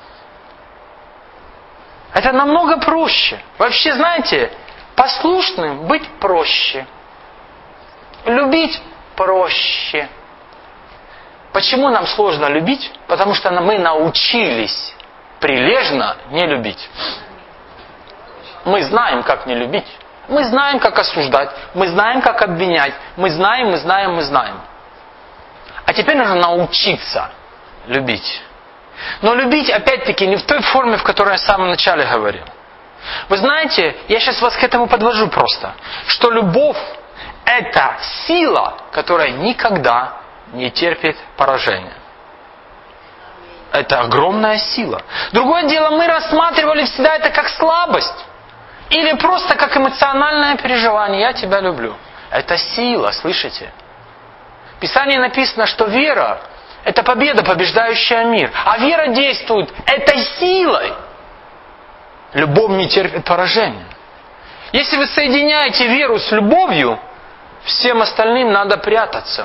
Это намного проще. Вообще, знаете, послушным быть проще. Любить проще. Почему нам сложно любить? Потому что мы научились прилежно не любить. Мы знаем, как не любить. Мы знаем, как осуждать. Мы знаем, как обвинять. Мы знаем. А теперь нужно научиться любить. Но любить, опять-таки, не в той форме, в которой я в самом начале говорил. Вы знаете, я сейчас вас к этому подвожу просто. Что любовь – это сила, которая никогда не терпит поражения. Это огромная сила. Другое дело, мы рассматривали всегда это как слабость. Или просто как эмоциональное переживание. Я тебя люблю. Это сила, слышите? В Писании написано, что вера – это победа, побеждающая мир. А вера действует этой силой. Любовь не терпит поражения. Если вы соединяете веру с любовью, всем остальным надо прятаться.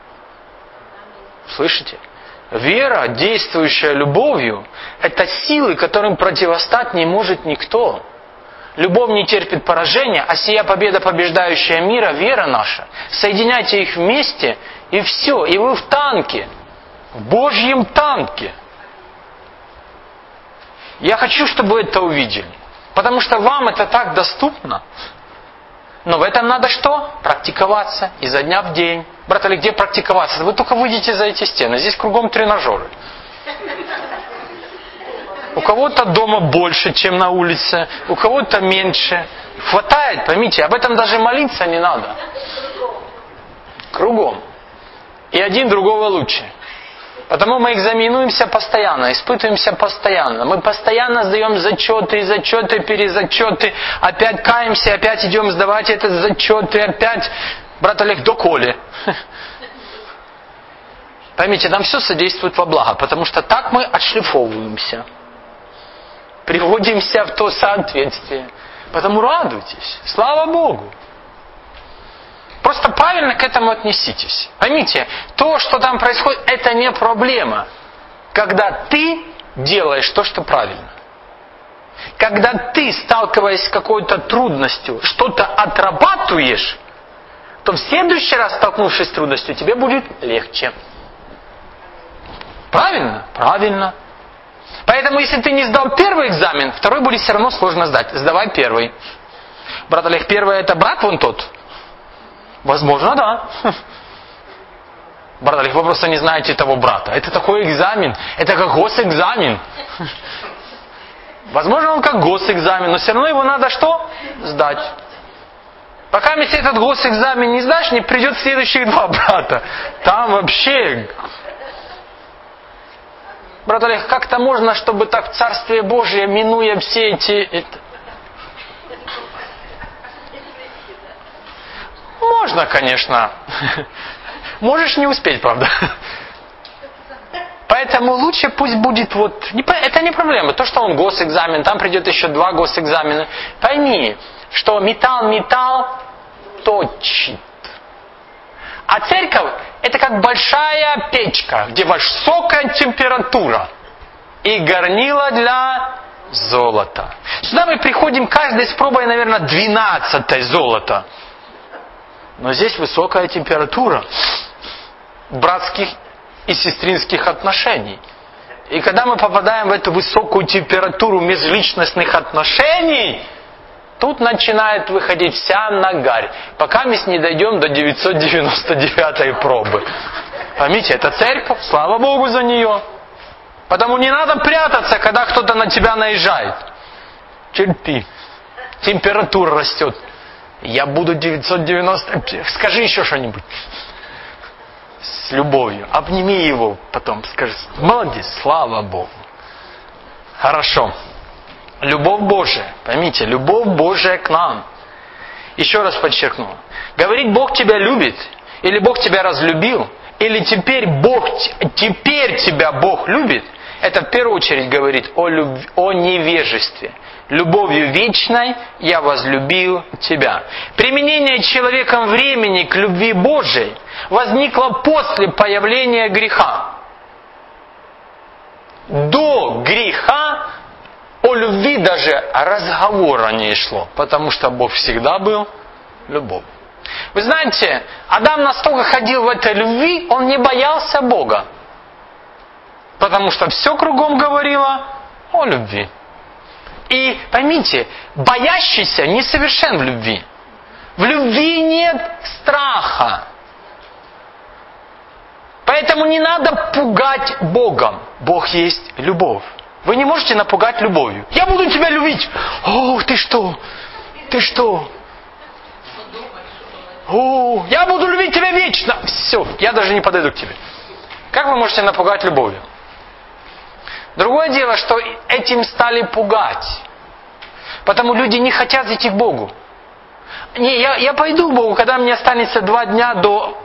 Слышите? Вера, действующая любовью, это силы, которым противостать не может никто. Любовь не терпит поражения, а сия победа, побеждающая мира, вера наша. Соединяйте их вместе, и все. И вы в танке. В Божьем танке. Я хочу, чтобы вы это увидели. Потому что вам это так доступно. Но в этом надо что? Практиковаться изо дня в день. Брат Олег, где практиковаться? Вы только выйдете за эти стены. Здесь кругом тренажеры. У кого-то дома больше, чем на улице. У кого-то меньше. Хватает, поймите, об этом даже молиться не надо. Кругом. И один другого лучше. Потому мы экзаменуемся постоянно, испытываемся постоянно. Мы постоянно сдаем зачеты, перезачеты. Опять каемся, опять идем сдавать этот зачет. И опять, брат Олег, доколе. Поймите, нам все содействует во благо. Потому что так мы отшлифовываемся. Приводимся в то соответствие. Потому радуйтесь. Слава Богу. Просто правильно к этому отнеситесь. Поймите, то, что там происходит, это не проблема. Когда ты делаешь то, что правильно. Когда ты, сталкиваясь с какой-то трудностью, что-то отрабатываешь, то в следующий раз, столкнувшись с трудностью, тебе будет легче. Правильно? Правильно. Поэтому, если ты не сдал первый экзамен, второй будет все равно сложно сдать. Сдавай первый. Брат Олег, первый это брат вон тот? Возможно, да. Брат Олег, вы просто не знаете того брата. Это такой экзамен. Это как госэкзамен. Возможно, он как госэкзамен, но все равно его надо что? Сдать. Пока если этот госэкзамен не сдашь, не придет следующих два брата. Там вообще... Брат Олег, как-то можно, чтобы так в Царствие Божие, минуя все эти... Можно, конечно. Можешь не успеть, правда. Поэтому лучше пусть будет вот... Это не проблема. То, что он госэкзамен, там придет еще 2 госэкзамена. Пойми, что металл точит. А церковь это как большая печка, где высокая температура и горнило для золота. Сюда мы приходим каждый с пробой, наверное, 12 золота. Но здесь высокая температура братских и сестринских отношений. И когда мы попадаем в эту высокую температуру межличностных отношений, тут начинает выходить вся нагарь, пока мы не дойдем до 999 пробы. Поймите, это церковь, слава Богу за нее. Потому не надо прятаться, когда кто-то на тебя наезжает. Терпи. Температура растет. Я буду 990... Скажи еще что-нибудь. С любовью. Обними его потом. Скажи, молодец, слава Богу. Хорошо. Любовь Божия. Поймите, любовь Божия к нам. Еще раз подчеркну. Говорить, Бог тебя любит, или Бог тебя разлюбил, или теперь тебя Бог любит, это в первую очередь говорит о невежестве. Любовью вечной я возлюбил тебя. Применение человеком времени к любви Божией возникло после появления греха. До греха о любви даже разговора не шло, потому что Бог всегда был любовь. Вы знаете, Адам настолько ходил в этой любви, он не боялся Бога. Потому что все кругом говорило о любви. И поймите, боящийся несовершен в любви. В любви нет страха. Поэтому не надо пугать Богом. Бог есть любовь. Вы не можете напугать любовью. Я буду тебя любить. О, ты что? Ты что? О, я буду любить тебя вечно. Все, я даже не подойду к тебе. Как вы можете напугать любовью? Другое дело, что этим стали пугать. Потому люди не хотят идти к Богу. Не, я пойду к Богу, когда мне останется 2 дня до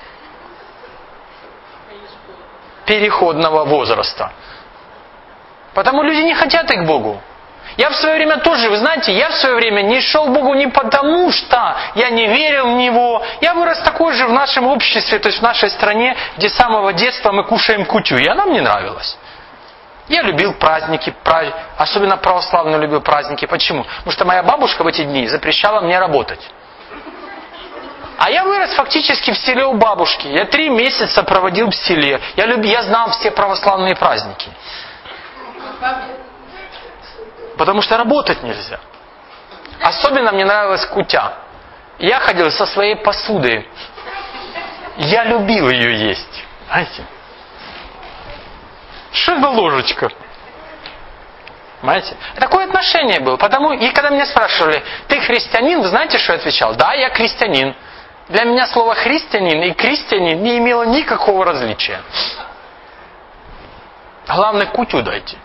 переходного возраста. Потому люди не хотят идти к Богу. Я в свое время тоже, вы знаете, я в свое время не шел к Богу не потому, что я не верил в Него. Я вырос такой же в нашем обществе, то есть в нашей стране, где с самого детства мы кушаем кутю. И она мне нравилась. Я любил праздники, особенно православные любил праздники. Почему? Потому что моя бабушка в эти дни запрещала мне работать. А я вырос фактически в селе у бабушки. Я 3 месяца проводил в селе. Я знал все православные праздники. Потому что работать нельзя. Особенно мне нравилась кутя. Я ходил со своей посудой. Я любил ее есть. Знаете? Что за ложечка? Понимаете? Такое отношение было. И когда меня спрашивали, ты христианин, вы знаете, что я отвечал? Да, я христианин. Для меня слово христианин и крестьянин не имело никакого различия. Главное, кутю дайте.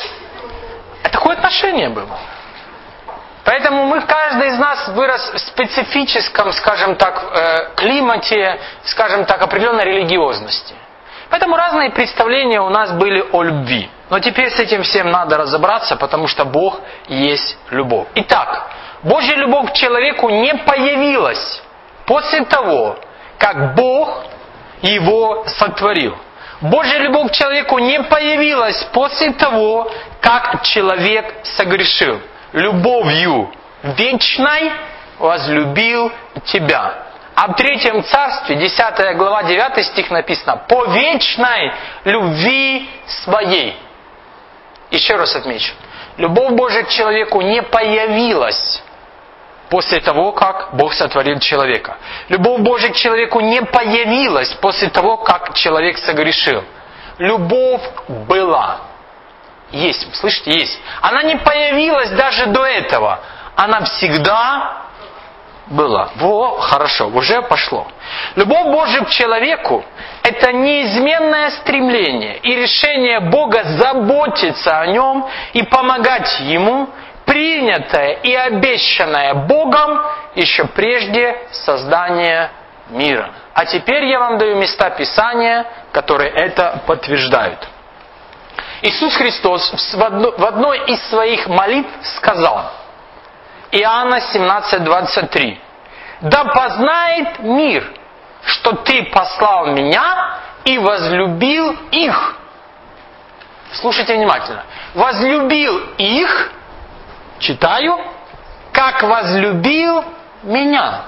Такое отношение было. Поэтому каждый из нас вырос в специфическом, скажем так, климате, скажем так, определенной религиозности. Поэтому разные представления у нас были о любви. Но теперь с этим всем надо разобраться, потому что Бог есть любовь. Итак, Божья любовь к человеку не появилась после того, как Бог его сотворил. Божья любовь к человеку не появилась после того, как человек согрешил. Любовью вечной возлюбил тебя. А в 3 царстве, 10 глава, 9 стих написано: по вечной любви своей. Еще раз отмечу. Любовь Божия к человеку не появилась после того, как Бог сотворил человека. Любовь Божия к человеку не появилась после того, как человек согрешил. Любовь была. Есть, слышите, есть. Она не появилась даже до этого. Она всегда была. Хорошо, уже пошло. Любовь Божия к человеку – это неизменное стремление и решение Бога заботиться о нем и помогать ему, принятое и обещанное Богом еще прежде создания мира. А теперь я вам даю места Писания, которые это подтверждают. Иисус Христос в одной из своих молитв сказал, Иоанна 17:23, «Да познает мир, что Ты послал Меня и возлюбил их». Слушайте внимательно. «Возлюбил их», читаю, «как возлюбил Меня».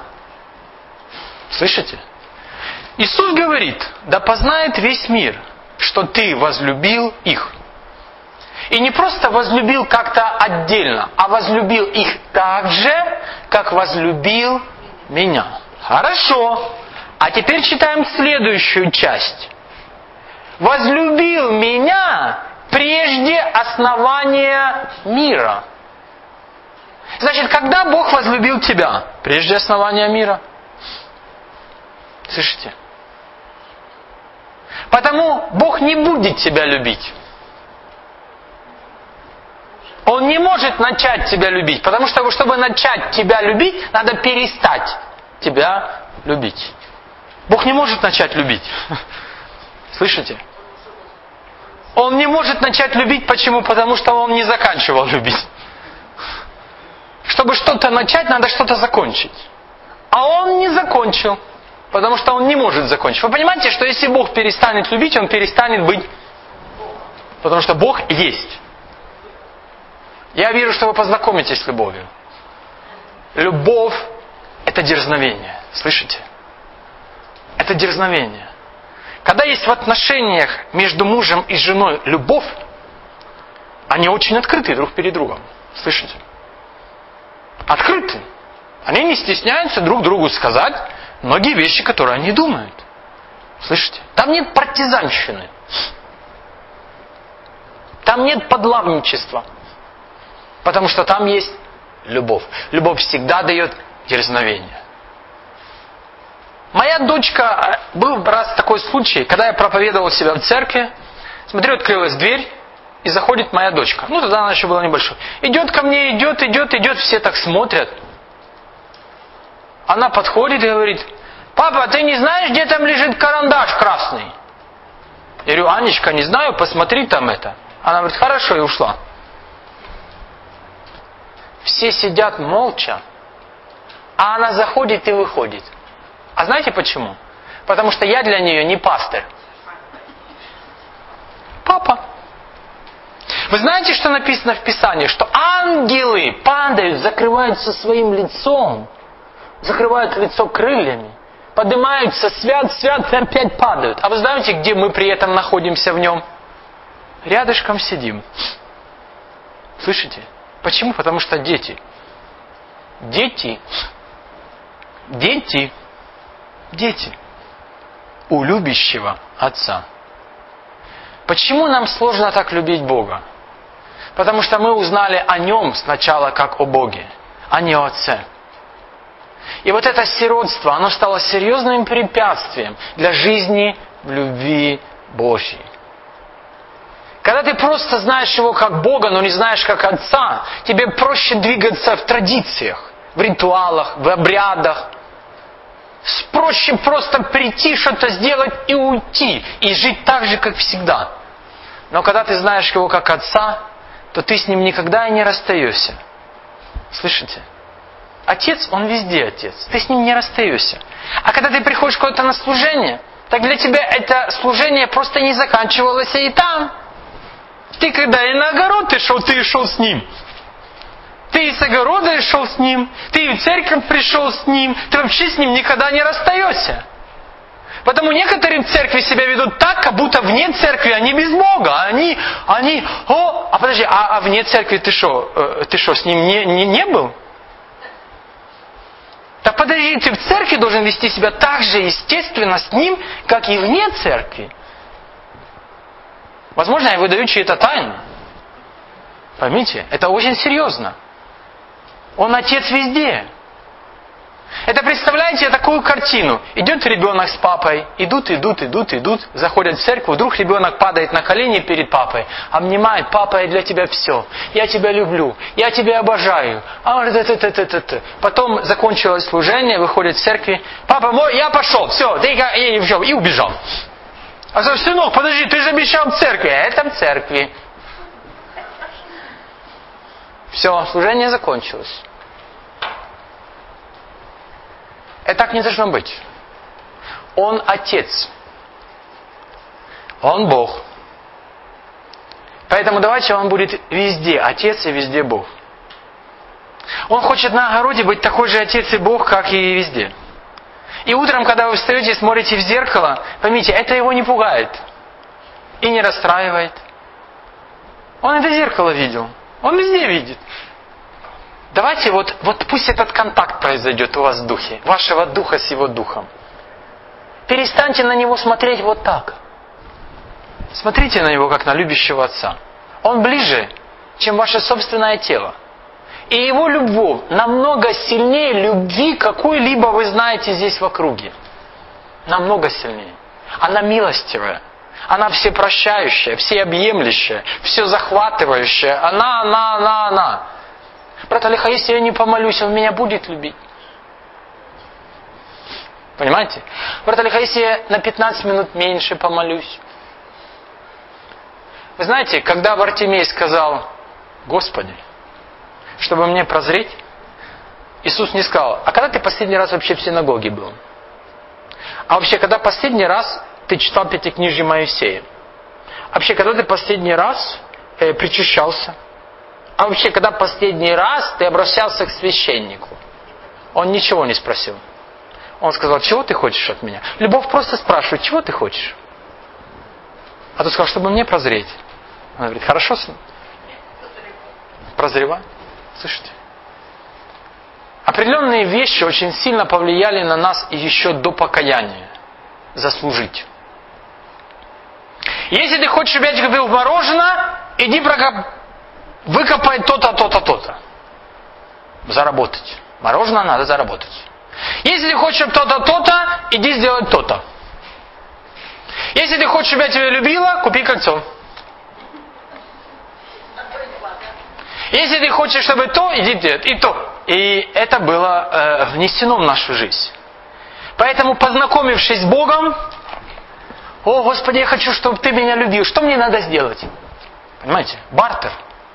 Слышите? Иисус говорит, «Да познает весь мир, что Ты возлюбил их». И не просто возлюбил как-то отдельно, а возлюбил их так же, как возлюбил Меня. Хорошо. А теперь читаем следующую часть. «Возлюбил Меня прежде основания мира. Значит, когда Бог возлюбил тебя? Прежде основания мира. Слышите? Потому Бог не будет тебя любить. Он не может начать тебя любить, потому что, чтобы начать тебя любить, надо перестать тебя любить. Бог не может начать любить. Слышите? Он не может начать любить, почему? Потому что Он не заканчивал любить. Чтобы что-то начать, надо что-то закончить. А Он не закончил, потому что Он не может закончить. Вы понимаете, что если Бог перестанет любить, Он перестанет быть. Потому что Бог есть. Я вижу, что вы познакомитесь с любовью. Любовь – это дерзновение. Слышите? Это дерзновение. Когда есть в отношениях между мужем и женой любовь, они очень открыты друг перед другом. Слышите? Открыты. Они не стесняются друг другу сказать многие вещи, которые они думают. Слышите? Там нет партизанщины. Там нет подлавничества. Потому что там есть любовь. Любовь всегда дает дерзновение. Моя дочка, был раз такой случай, когда я проповедовал себя в церкви, смотрю, открылась дверь, и заходит моя дочка. Ну, тогда она еще была небольшой. Идет ко мне, идет, все так смотрят. Она подходит и говорит: папа, ты не знаешь, где там лежит карандаш красный? Я говорю: Анечка, не знаю, посмотри там это. Она говорит: хорошо, и ушла. Все сидят молча, а она заходит и выходит. А знаете почему? Потому что я для нее не пастырь. Папа. Вы знаете, что написано в Писании? Что ангелы падают, закрываются своим лицом, закрывают лицо крыльями, поднимаются, свят, свят, и опять падают. А вы знаете, где мы при этом находимся в нем? Рядышком сидим. Слышите? Почему? Потому что дети. Дети у любящего Отца. Почему нам сложно так любить Бога? Потому что мы узнали о Нем сначала как о Боге, а не о Отце. И вот это сиротство, оно стало серьезным препятствием для жизни в любви Божьей. Когда ты просто знаешь Его как Бога, но не знаешь как Отца, тебе проще двигаться в традициях, в ритуалах, в обрядах. Проще просто прийти, что-то сделать и уйти, и жить так же, как всегда. Но когда ты знаешь Его как Отца, то ты с Ним никогда и не расстаешься. Слышите? Отец, Он везде Отец. Ты с Ним не расстаешься. А когда ты приходишь куда-то на служение, так для тебя это служение просто не заканчивалось и там. Ты когда и на огород ты шел с Ним. Ты и с огорода шел с Ним, ты и в церковь пришел с Ним, ты вообще с Ним никогда не расстаешься. Потому некоторые в церкви себя ведут так, как будто вне церкви они без Бога. Они, подожди, а вне церкви ты что, с Ним не был? Так подожди, ты в церкви должен вести себя так же естественно с Ним, как и вне церкви. Возможно, я выдаю чьи-то тайны. Поймите, это очень серьезно. Он Отец везде. Это представляете такую картину. Идет ребенок с папой, идут, заходят в церковь, вдруг ребенок падает на колени перед папой, обнимает: папа, я для тебя все, я тебя люблю, я тебя обожаю. Потом закончилось служение, выходит в церкви: папа, я пошел, все, и убежал. А говорит: сынок, подожди, ты же обещал в церкви. Это в церкви. Все, служение закончилось. Это так не должно быть. Он Отец. Он Бог. Поэтому давайте Он будет везде Отец и везде Бог. Он хочет на огороде быть такой же Отец и Бог, как и везде. И утром, когда вы встаете и смотрите в зеркало, поймите, это Его не пугает и не расстраивает. Он это зеркало видел. Он везде видит. Давайте вот пусть этот контакт произойдет у вас в духе, вашего духа с Его духом. Перестаньте на Него смотреть вот так. Смотрите на него, как на любящего отца. Он ближе, чем ваше собственное тело. И его любовь намного сильнее любви, какой-либо вы знаете здесь в округе. Намного сильнее. Она милостивая. Она всепрощающая, всеобъемлющая, все захватывающая. Она. Брат Олег, если я не помолюсь, он меня будет любить. Понимаете? Брат Олег, если я на 15 минут меньше помолюсь. Вы знаете, когда Вартимей сказал: Господи, чтобы мне прозреть, Иисус не сказал: а когда ты последний раз вообще в синагоге был? А вообще, когда последний раз ты читал Пятикнижие Моисея? А вообще, когда ты последний раз причащался? А вообще, когда последний раз ты обращался к священнику? Он ничего не спросил. Он сказал: чего ты хочешь от меня? Любовь просто спрашивает: чего ты хочешь? А ты сказал: чтобы мне прозреть. Он говорит: хорошо, прозревай. Слышите? Определенные вещи очень сильно повлияли на нас и еще до покаяния. Заслужить. Если ты хочешь, чтобы я тебе купил мороженое, иди выкопай то-то, то-то, то-то. Заработать. Мороженое надо заработать. Если ты хочешь, чтобы то-то, то-то, иди сделать то-то. Если ты хочешь, чтобы я тебя любила, купи кольцо. Если ты хочешь, чтобы то, иди делать. И то. И это было внесено в нашу жизнь. Поэтому, познакомившись с Богом: о, Господи, я хочу, чтобы ты меня любил. Что мне надо сделать? Понимаете? Бартер.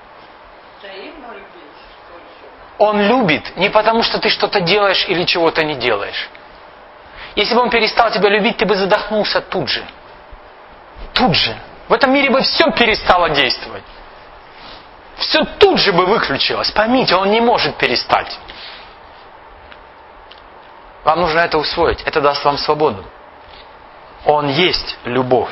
Он любит не потому, что ты что-то делаешь или чего-то не делаешь. Если бы он перестал тебя любить, ты бы задохнулся тут же. Тут же. В этом мире бы все перестало действовать. Все тут же бы выключилось. Поймите, он не может перестать. Вам нужно это усвоить. Это даст вам свободу. Он есть любовь.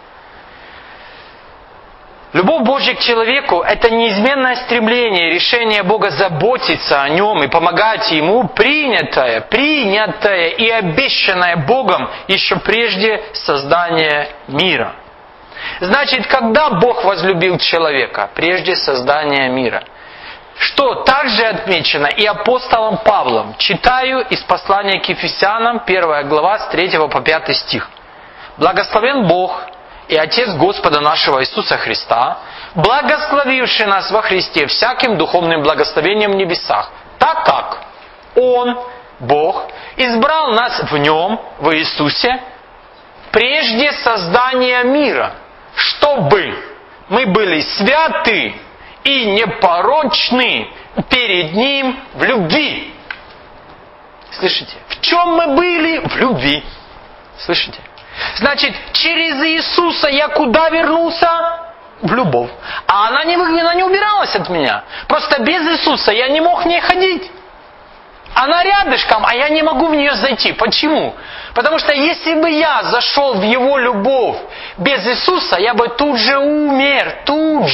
Любовь Божья к человеку – это неизменное стремление, решение Бога заботиться о нем и помогать ему, принятое и обещанное Богом еще прежде создания мира. Значит, когда Бог возлюбил человека? Прежде создания мира. Что также отмечено и апостолом Павлом. Читаю из послания к Ефесянам, 1 глава, с 3 по 5 стих. «Благословен Бог и Отец Господа нашего Иисуса Христа, благословивший нас во Христе всяким духовным благословением в небесах, так как Он, Бог, избрал нас в Нем, в Иисусе, прежде создания мира, чтобы мы были святы и непорочны перед Ним в любви». Слышите? В чем мы были? В любви. Слышите? Значит, через Иисуса я куда вернулся? В любовь. А она не убиралась от меня. Просто без Иисуса я не мог в ней ходить. Она рядышком, а я не могу в нее зайти. Почему? Потому что если бы я зашел в Его любовь без Иисуса, я бы тут же умер. Тут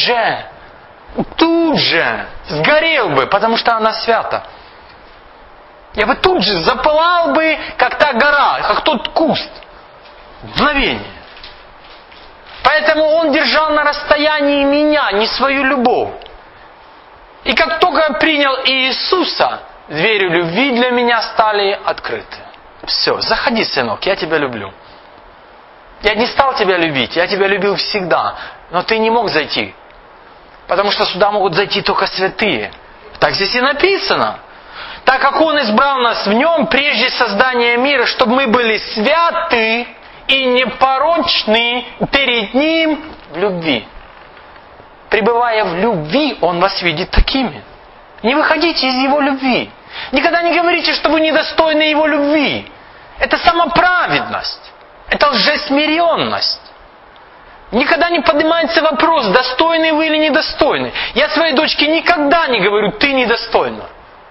же. Сгорел бы, потому что она свята. Я бы тут же запылал бы, как та гора, как тот куст. Мгновение. Поэтому Он держал на расстоянии меня, не свою любовь. И как только я принял Иисуса, двери любви для меня стали открыты. Все, заходи, сынок, я тебя люблю. Я не стал тебя любить, я тебя любил всегда. Но ты не мог зайти. Потому что сюда могут зайти только святые. Так здесь и написано. Так как Он избрал нас в Нем прежде создания мира, чтобы мы были святы и непорочны перед Ним в любви. Пребывая в любви, Он вас видит такими. Не выходите из Его любви. Никогда не говорите, что вы недостойны Его любви. Это самоправедность. Это лжесмиренность. Никогда не поднимается вопрос, достойны вы или недостойны. Я своей дочке никогда не говорю: ты недостойна.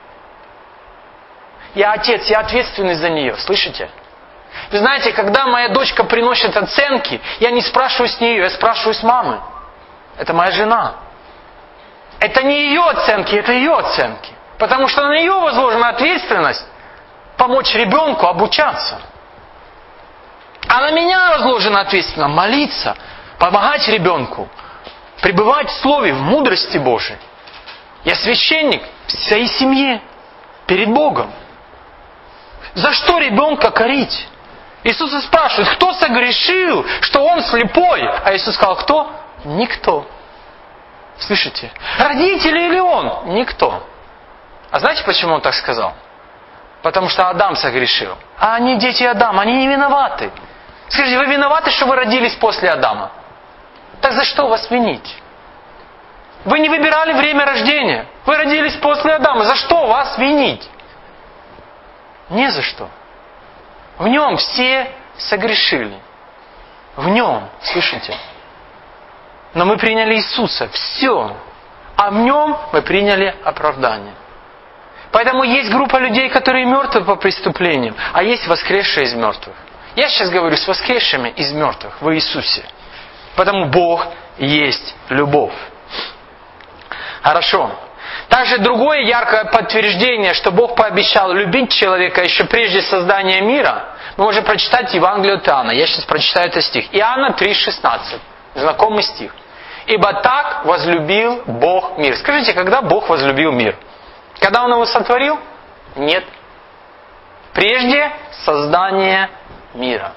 Я отец, я ответственный за нее. Слышите? Вы знаете, когда моя дочка приносит оценки, я не спрашиваю с нее, я спрашиваю с мамы. Это моя жена. Это не ее оценки, это ее оценки. Потому что на нее возложена ответственность помочь ребенку обучаться. А на меня возложена ответственность молиться, помогать ребенку, пребывать в Слове, в мудрости Божией. Я священник в своей семье, перед Богом. За что ребенка корить? Иисус спрашивает, кто согрешил, что он слепой? А Иисус сказал, кто? Никто. Слышите? Родители или он? Никто. А знаете, почему он так сказал? Потому что Адам согрешил. А они дети Адама, они не виноваты. Скажите, вы виноваты, что вы родились после Адама? Так за что вас винить? Вы не выбирали время рождения. Вы родились после Адама. За что вас винить? Не за что. В нем все согрешили. В нем, слышите? Но мы приняли Иисуса. Все. А в нем мы приняли оправдание. Поэтому есть группа людей, которые мертвы по преступлениям, а есть воскресшие из мертвых. Я сейчас говорю с воскресшими из мертвых в Иисусе. Потому Бог есть любовь. Хорошо. Также другое яркое подтверждение, что Бог пообещал любить человека еще прежде создания мира, мы можем прочитать Евангелие от Иоанна. Я сейчас прочитаю этот стих. Иоанна 3,16. Знакомый стих. «Ибо так возлюбил Бог мир». Скажите, когда Бог возлюбил мир? Когда Он его сотворил? Нет. Прежде создания мира.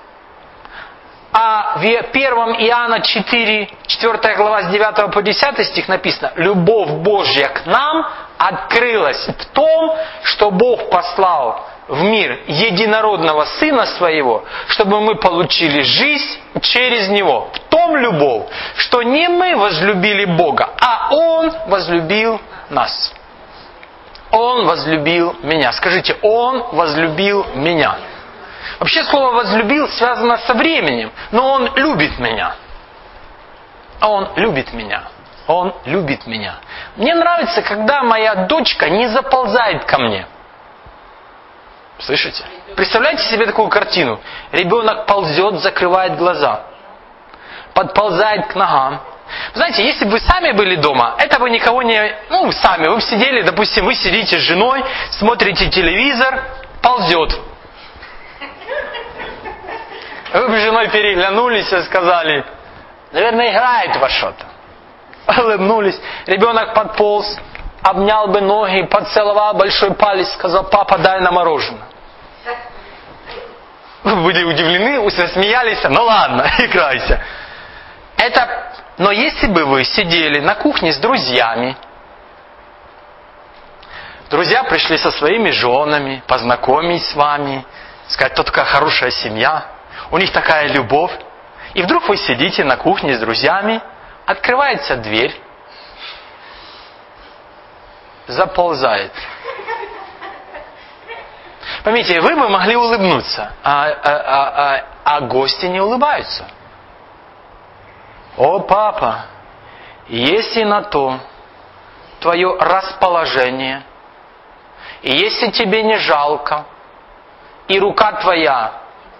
А в 1 Иоанна 4 глава с 9 по 10 стих написано: «Любовь Божья к нам открылась в том, что Бог послал в мир единородного Сына Своего, чтобы мы получили жизнь через Него. В том любовь, что не мы возлюбили Бога, а Он возлюбил нас». Он возлюбил меня. Скажите, Он возлюбил меня. Вообще слово «возлюбил» связано со временем, но Он любит меня. Он любит меня. Он любит меня. Мне нравится, когда моя дочка не заползает ко мне. Слышите? Представляете себе такую картину? Ребенок ползет, закрывает глаза, подползает к ногам. Знаете, если бы вы сами были дома, это бы никого не... сами, вы бы сидели, допустим, вы сидите с женой, смотрите телевизор, ползет. Вы бы с женой переглянулись и сказали: наверное, играет во что-то. Улыбнулись. Ребенок подполз, обнял бы ноги, поцеловал большой палец, сказал: папа, дай на мороженое. Вы были удивлены, вы смеялись, ну ладно, играйся. Но если бы вы сидели на кухне с друзьями, друзья пришли со своими женами, познакомить с вами, сказать, кто такая хорошая семья, у них такая любовь, и вдруг вы сидите на кухне с друзьями, открывается дверь, заползает. Поймите, вы бы могли улыбнуться, а гости не улыбаются. О, папа, если на то твое расположение, и если тебе не жалко, и рука твоя,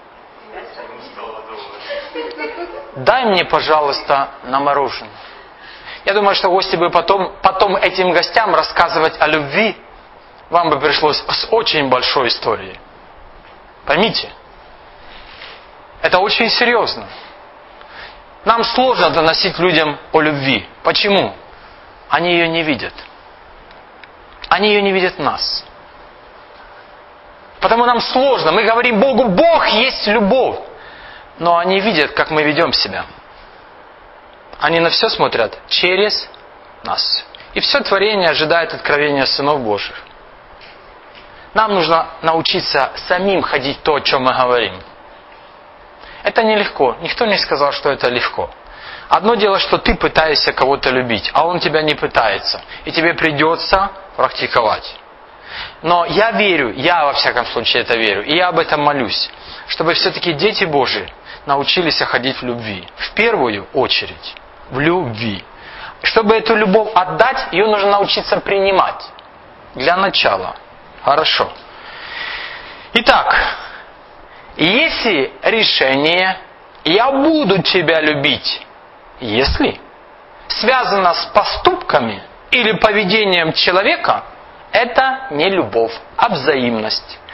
дай мне, пожалуйста, на мороженое. Я думаю, что гости бы потом этим гостям рассказывать о любви, вам бы пришлось с очень большой историей. Поймите, это очень серьезно. Нам сложно доносить людям о любви. Почему? Они ее не видят. Они ее не видят в нас. Потому нам сложно. Мы говорим Богу: Бог есть любовь. Но они видят, как мы ведем себя. Они на все смотрят через нас. И все творение ожидает откровения сынов Божьих. Нам нужно научиться самим ходить то, о чем мы говорим. Это нелегко. Никто не сказал, что это легко. Одно дело, что ты пытаешься кого-то любить, а он тебя не пытается. И тебе придется практиковать. Но я верю, я во всяком случае это верю, и я об этом молюсь, чтобы все-таки дети Божьи научились ходить в любви. В первую очередь, в любви. Чтобы эту любовь отдать, ее нужно научиться принимать. Для начала. Хорошо. Итак, если решение «я буду тебя любить», если связано с поступками или поведением человека, это не любовь, а взаимность.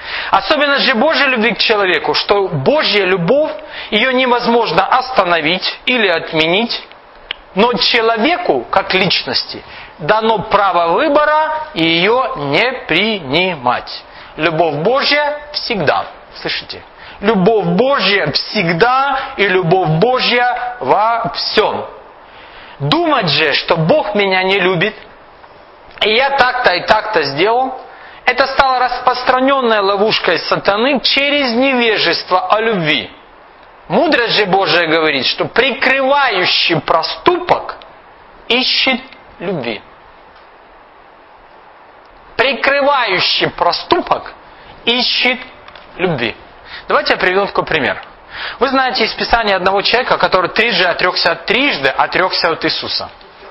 Особенно же Божьей любви к человеку, что Божья любовь, ее невозможно остановить или отменить, но человеку, как личности, дано право выбора и ее не принимать. Любовь Божья всегда. Слышите? Любовь Божья всегда и любовь Божья во всем. Думать же, что Бог меня не любит, и я так-то и так-то сделал, это стало распространенной ловушкой сатаны через невежество о любви. Мудрость же Божия говорит, что прикрывающий проступок ищет любви. Прикрывающий проступок ищет любви. Давайте я приведу такой пример. Вы знаете из Писания одного человека, который трижды отрекся от Иисуса.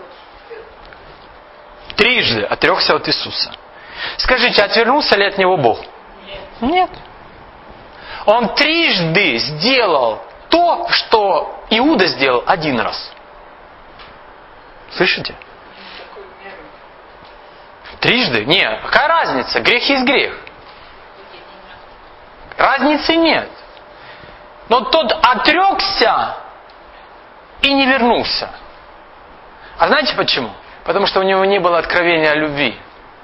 Трижды отрекся от Иисуса. Скажите, отвернулся ли от него Бог? Нет. Он трижды сделал то, что Иуда сделал один раз. Слышите? Трижды? Нет. Какая разница? Грех есть грех. Разницы нет. Но тот отрекся и не вернулся. А знаете почему? Потому что у него не было откровения о любви.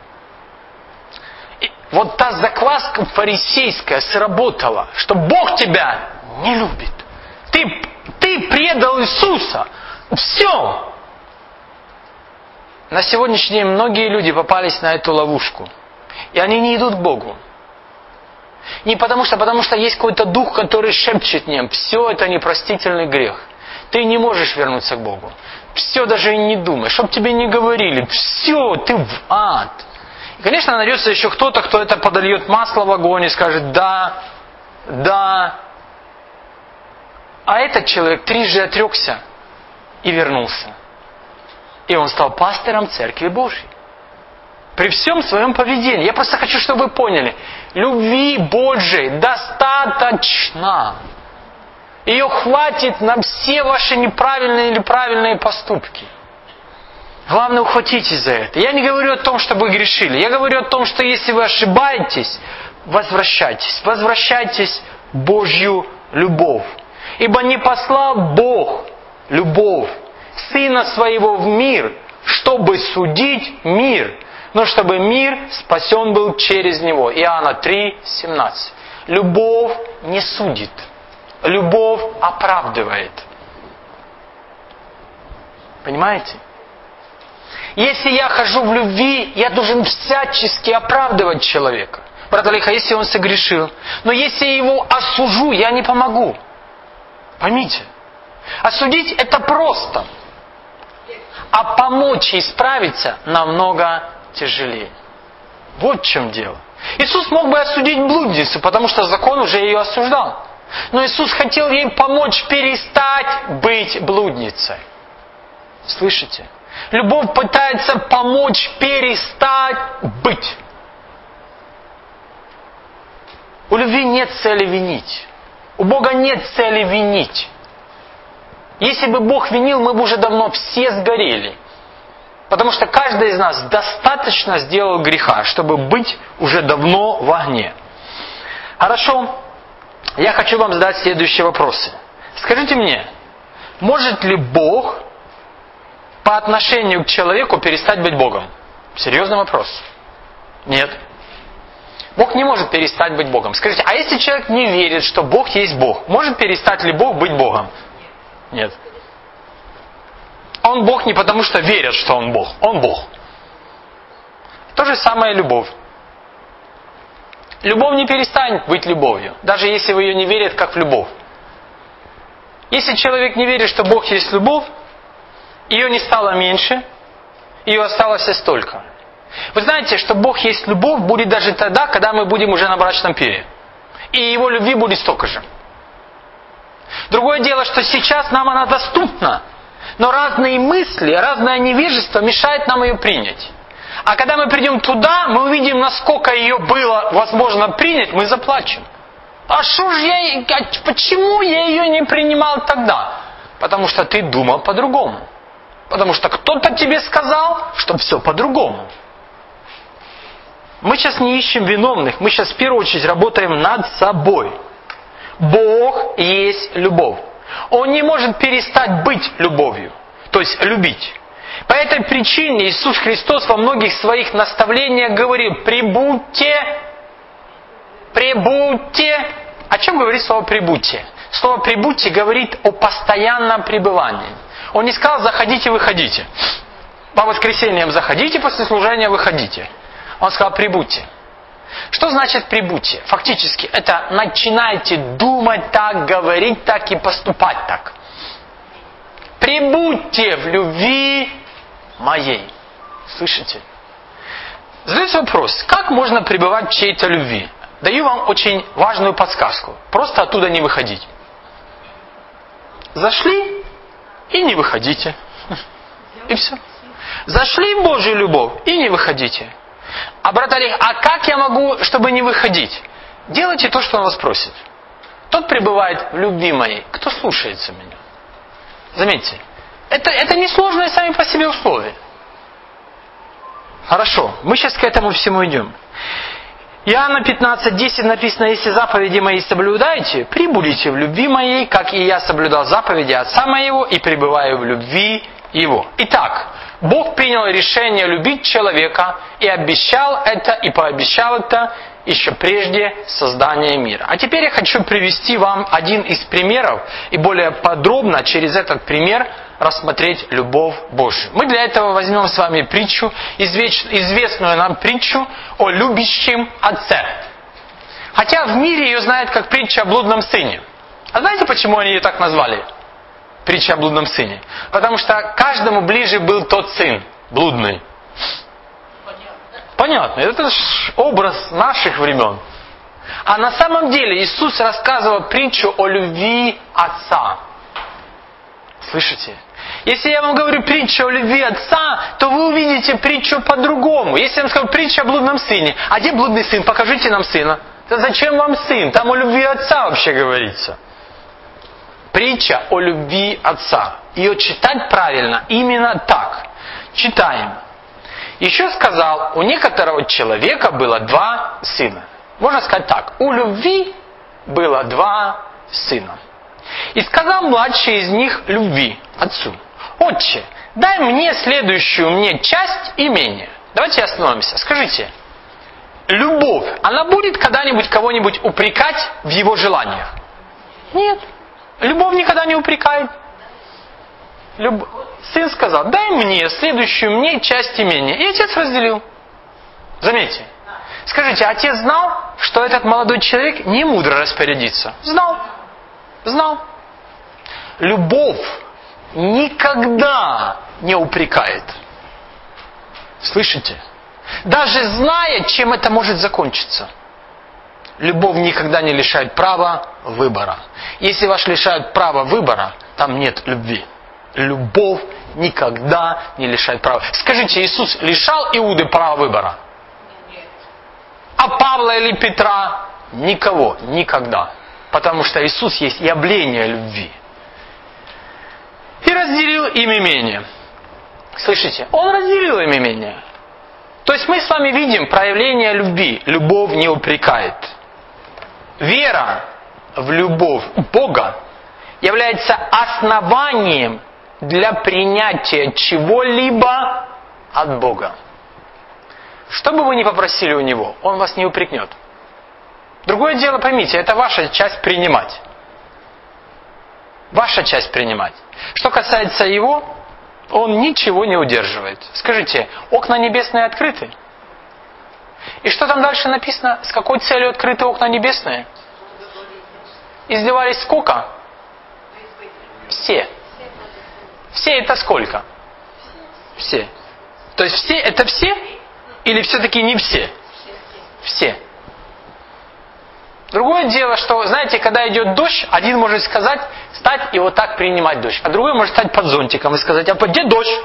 И вот та закваска фарисейская сработала, что Бог тебя не любит. Ты предал Иисуса. Все. На сегодняшний день многие люди попались на эту ловушку. И они не идут к Богу. Не потому что есть какой-то дух, который шепчет им: все это непростительный грех. Ты не можешь вернуться к Богу. Все, даже и не думай. Чтоб тебе не говорили. Все, ты в ад. И, конечно, найдется еще кто-то, кто это подольет масло в огонь и скажет: да. А этот человек трижды отрекся и вернулся. И он стал пастором Церкви Божьей. При всем своем поведении. Я просто хочу, чтобы вы поняли. Любви Божьей достаточно. Ее хватит на все ваши неправильные или правильные поступки. Главное, ухватитесь за это. Я не говорю о том, что вы грешили. Я говорю о том, что если вы ошибаетесь, возвращайтесь. Возвращайтесь в Божью любовь. Ибо не послал Бог любовь Сына Своего в мир, чтобы судить мир, но чтобы мир спасен был через Него. Иоанна 3:17. Любовь не судит. Любовь оправдывает. Понимаете? Если я хожу в любви, я должен всячески оправдывать человека. Брат Алиха, если он согрешил. Но если я его осужу, я не помогу. Поймите. Осудить это просто. А помочь исправиться намного тяжелее. Вот в чем дело. Иисус мог бы осудить блудницу, потому что закон уже ее осуждал. Но Иисус хотел ей помочь перестать быть блудницей. Слышите? Любовь пытается помочь перестать быть. У любви нет цели винить. У Бога нет цели винить. Если бы Бог винил, мы бы уже давно все сгорели. Потому что каждый из нас достаточно сделал греха, чтобы быть уже давно в огне. Хорошо. Я хочу вам задать следующие вопросы. Скажите мне, может ли Бог по отношению к человеку перестать быть Богом? Серьезный вопрос. Нет. Бог не может перестать быть Богом. Скажите, а если человек не верит, что Бог есть Бог, может перестать ли Бог быть Богом? Нет. Он Бог не потому, что верит, что Он Бог. Он Бог. То же самое любовь. Любовь не перестанет быть любовью, даже если в ее не верят, как в любовь. Если человек не верит, что Бог есть любовь, ее не стало меньше, ее осталось столько. Вы знаете, что Бог есть любовь будет даже тогда, когда мы будем уже на брачном пире. И Его любви будет столько же. Другое дело, что сейчас нам она доступна, но разные мысли, разное невежество мешает нам ее принять. А когда мы придем туда, мы увидим, насколько ее было возможно принять, мы заплачем. Почему я ее не принимал тогда? Потому что ты думал по-другому. Потому что кто-то тебе сказал, что все по-другому. Мы сейчас не ищем виновных, мы сейчас в первую очередь работаем над собой. Бог есть любовь. Он не может перестать быть любовью, то есть любить. По этой причине Иисус Христос во многих своих наставлениях говорил: прибудьте. О чем говорит слово прибудьте? Слово прибудьте говорит о постоянном пребывании. Он не сказал: заходите, выходите. По воскресеньям заходите, после служения выходите. Он сказал: прибудьте. Что значит прибудьте? Фактически, это начинайте думать так, говорить так и поступать так. Прибудьте в любви моей. Слышите? Задается вопрос: как можно пребывать в чьей-то любви? Даю вам очень важную подсказку. Просто оттуда не выходить. Зашли и не выходите. И все. Зашли в Божью любовь и не выходите. А брат Олег, а как я могу, чтобы не выходить? Делайте то, что он вас просит. Тот пребывает в любви моей, кто слушается меня. Заметьте, это несложные сами по себе условия. Хорошо, мы сейчас к этому всему идем. Иоанна 15:10 написано: если заповеди мои соблюдаете, прибудете в любви моей, как и я соблюдал заповеди Отца моего и пребываю в любви Его. Итак, Бог принял решение любить человека и обещал это, и пообещал это еще прежде создания мира. А теперь я хочу привести вам один из примеров и более подробно через этот пример рассмотреть любовь Божью. Мы для этого возьмем с вами притчу, известную нам притчу о любящем отце. Хотя в мире ее знают как притча о блудном сыне. А знаете, почему они ее так назвали? Притча о блудном сыне. Потому что каждому ближе был тот сын, блудный. Понятно. Это же образ наших времен. А на самом деле Иисус рассказывал притчу о любви Отца. Слышите? Если я вам говорю притчу о любви Отца, то вы увидите притчу по-другому. Если я вам скажу притча о блудном сыне, а где блудный сын? Покажите нам сына. Да зачем вам сын? Там о любви Отца вообще говорится. Притча о любви Отца. Ее читать правильно именно так. Читаем. Еще сказал: у некоторого человека было 2 сына. Можно сказать так: у любви было 2 сына. И сказал младший из них любви отцу: отче, дай мне следующую мне часть имения. Давайте остановимся. Скажите, любовь, она будет когда-нибудь кого-нибудь упрекать в его желаниях? Нет. Любовь никогда не упрекает. Сын сказал: дай мне следующую мне часть имения. И отец разделил. Заметьте. Скажите, отец знал, что этот молодой человек не мудро распорядится? Знал. Любовь никогда не упрекает. Слышите? Даже зная, чем это может закончиться. Любовь никогда не лишает права выбора. Если вас лишают права выбора, там нет любви. Любовь никогда не лишает права. Скажите, Иисус лишал Иуды права выбора? А Павла или Петра? Никого, никогда. Потому что Иисус есть явление любви. И разделил им имение. Слышите? Он разделил им имение. То есть мы с вами видим проявление любви. Любовь не упрекает. Вера в любовь Бога является основанием для принятия чего-либо от Бога. Что бы вы ни попросили у Него, Он вас не упрекнет. Другое дело, поймите, это ваша часть принимать. Ваша часть принимать. Что касается Его, Он ничего не удерживает. Скажите, окна небесные открыты? И что там дальше написано? С какой целью открыты окна небесные? Издевались сколько? Все. Все это сколько? Все. То есть все это все? Или все-таки не все? Все. Другое дело, что, знаете, когда идет дождь, один может сказать, стать и вот так принимать дождь. А другой может стать под зонтиком и сказать: а где дождь?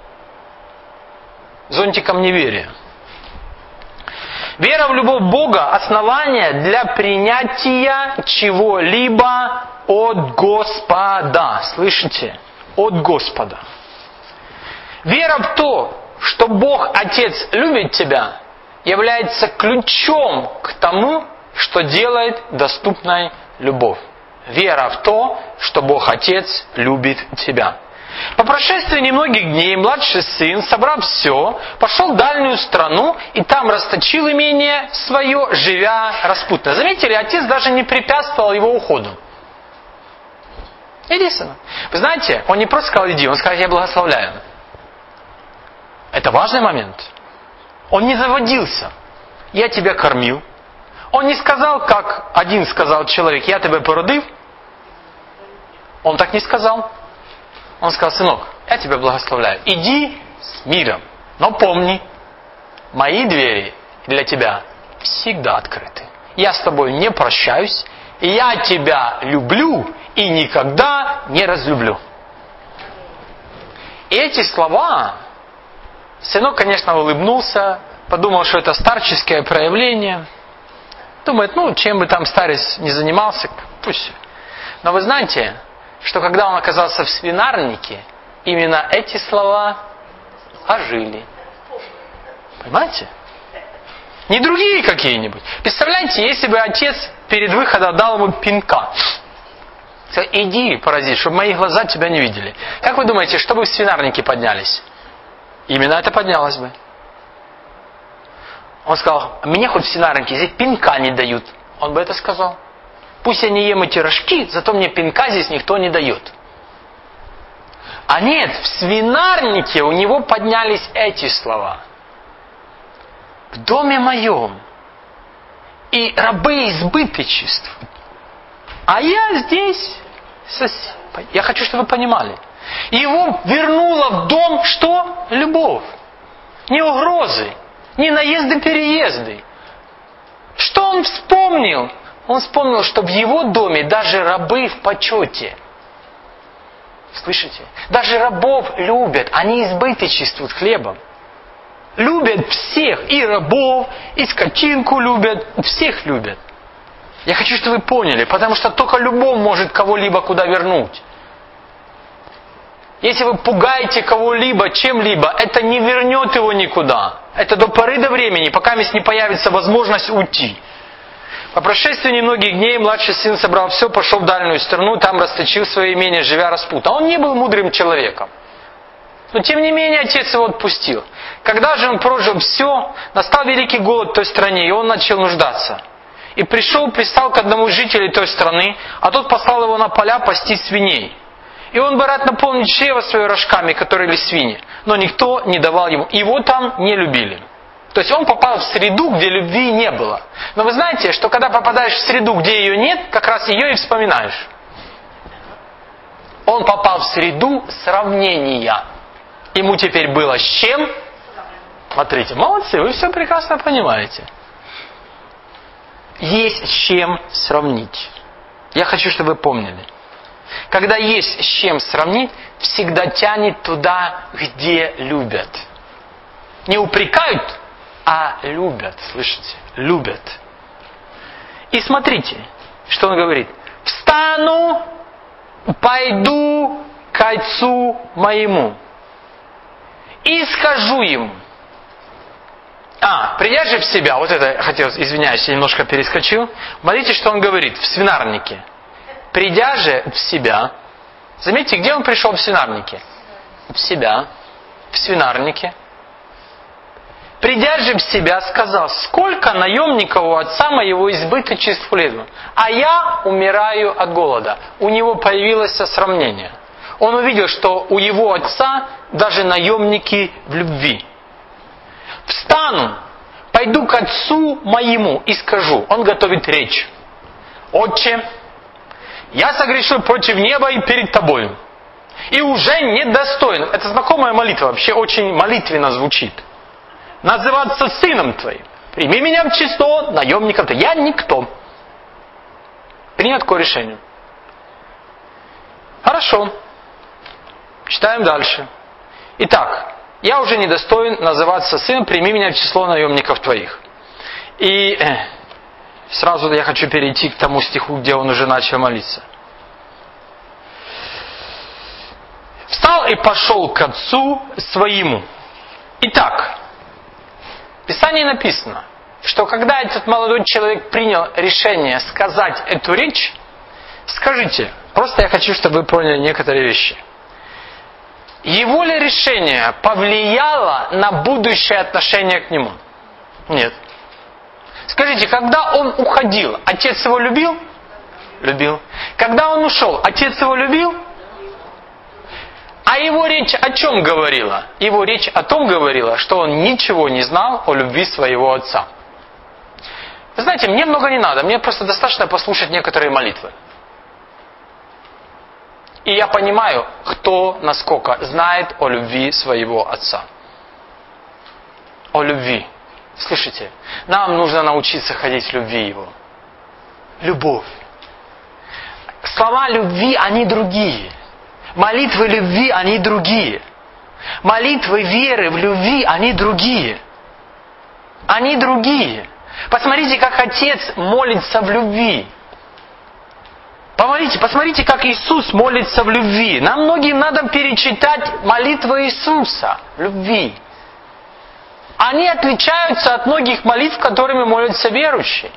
Зонтиком неверия. Вера в любовь Бога – основание для принятия чего-либо от Господа. Слышите? От Господа. Вера в то, что Бог Отец любит тебя, является ключом к тому, что делает доступной любовь. Вера в то, что Бог Отец любит тебя. По прошествии немногих дней младший сын, собрав все, пошел в дальнюю страну и там расточил имение свое, живя распутно. Заметили, отец даже не препятствовал его уходу. Иди, сынок. Вы знаете, он не просто сказал иди, он сказал я благословляю. Это важный момент. Он не заводился. Я тебя кормил. Он не сказал, как один сказал человек, я тебя породил. Он так не сказал. Он сказал, сынок, я тебя благословляю. Иди с миром. Но помни, мои двери для тебя всегда открыты. Я с тобой не прощаюсь. И я тебя люблю и никогда не разлюблю. И эти слова, сынок, конечно, улыбнулся, подумал, что это старческое проявление. Думает, чем бы там старец не занимался, пусть. Но вы знаете, что когда он оказался в свинарнике, именно эти слова ожили. Понимаете? Не другие какие-нибудь. Представляете, если бы отец перед выходом дал ему пинка. Сказал, иди, паразит, чтобы мои глаза тебя не видели. Как вы думаете, что бы в свинарнике поднялись? Именно это поднялось бы. Он сказал, мне хоть в свинарнике здесь пинка не дают. Он бы это сказал. Пусть я не ем эти рожки, зато мне пинка здесь никто не дает. А нет, в свинарнике у него поднялись эти слова. В доме моем и рабы избыточествуют. А я здесь Я хочу, чтобы вы понимали. Его вернуло в дом что? Любовь. Не угрозы, не наезды-переезды. Что он вспомнил? Он вспомнил, что в его доме даже рабы в почете. Слышите? Даже рабов любят, они избыточествуют хлебом. Любят всех, и рабов, и скотинку любят, всех любят. Я хочу, чтобы вы поняли, потому что только любовь может кого-либо куда вернуть. Если вы пугаете кого-либо чем-либо, это не вернет его никуда. Это до поры до времени, пока не появится возможность уйти. По прошествии немногих дней младший сын собрал все, пошел в дальнюю страну, там расточил свое имение, живя распутно. Он не был мудрым человеком. Но тем не менее отец его отпустил. Когда же он прожил все, настал великий голод в той стране, и он начал нуждаться. И пристал к одному из жителей той страны, а тот послал его на поля пасти свиней. И он бы рад наполнить чрево свое рожками, которые были свиньи, но никто не давал ему. Его там не любили. То есть он попал в среду, где любви не было. Но вы знаете, что когда попадаешь в среду, где ее нет, как раз ее и вспоминаешь. Он попал в среду сравнения. Ему теперь было с чем? Смотрите, молодцы, вы все прекрасно понимаете. Есть с чем сравнить. Я хочу, чтобы вы помнили. Когда есть с чем сравнить, всегда тянет туда, где любят. Не упрекают, а любят. Слышите? Любят. И смотрите, что он говорит. Встану, пойду к отцу моему и скажу ему. Придя же в себя, вот это, извиняюсь, я немножко перескочил. Смотрите, что он говорит в свинарнике. Придя же в себя, заметьте, где он пришел в свинарнике? В себя, в свинарнике. Придя же в себя, сказал, сколько наемников у отца моего избыточеств хлеба, а я умираю от голода. У него появилось сравнение. Он увидел, что у его отца даже наемники в любви. Встану, пойду к отцу моему и скажу. Он готовит речь. Отче, я согрешил против неба и перед тобою. И уже недостоин. Это знакомая молитва, вообще очень молитвенно звучит. Называться сыном твоим. Прими меня в число наемников. Я никто. Принять такое решение. Хорошо. Читаем дальше. Итак, я уже недостоин называться сыном, прими меня в число наемников твоих. И сразу я хочу перейти к тому стиху, где он уже начал молиться. Встал и пошел к отцу своему. Итак, В Писании написано, что когда этот молодой человек принял решение сказать эту речь, скажите, просто я хочу, чтобы вы поняли некоторые вещи. Его ли решение повлияло на будущее отношение к нему? Нет. Скажите, когда он уходил, отец его любил? Любил. Когда он ушел, отец его любил? А его речь о чем говорила? Его речь о том говорила, что он ничего не знал о любви своего отца. Вы знаете, мне много не надо, мне просто достаточно послушать некоторые молитвы. И я понимаю, кто насколько знает о любви своего отца. О любви. Слышите? Нам нужно научиться ходить в любви его. Любовь. Слова любви, они другие. Молитвы любви, они другие. Молитвы веры в любви, они другие. Они другие. Посмотрите, как Отец молится в любви. Посмотрите, как Иисус молится в любви. Нам многим надо перечитать молитвы Иисуса в любви. Они отличаются от многих молитв, которыми молятся верующие.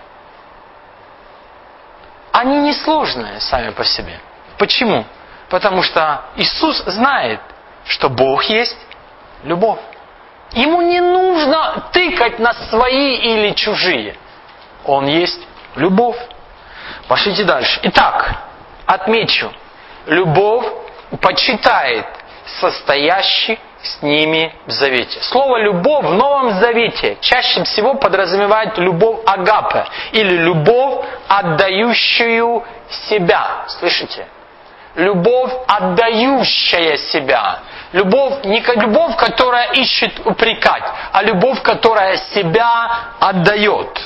Они несложные сами по себе. Почему? Потому что Иисус знает, что Бог есть любовь. Ему не нужно тыкать на свои или чужие. Он есть любовь. Пошлите дальше. Итак, отмечу. Любовь почитает состоящий с ними в завете. Слово «любовь» в Новом Завете чаще всего подразумевает любовь агапе, или любовь, отдающую себя. Слышите? Любовь, отдающая себя. Любовь, не любовь, которая ищет упрекать, а любовь, которая себя отдает.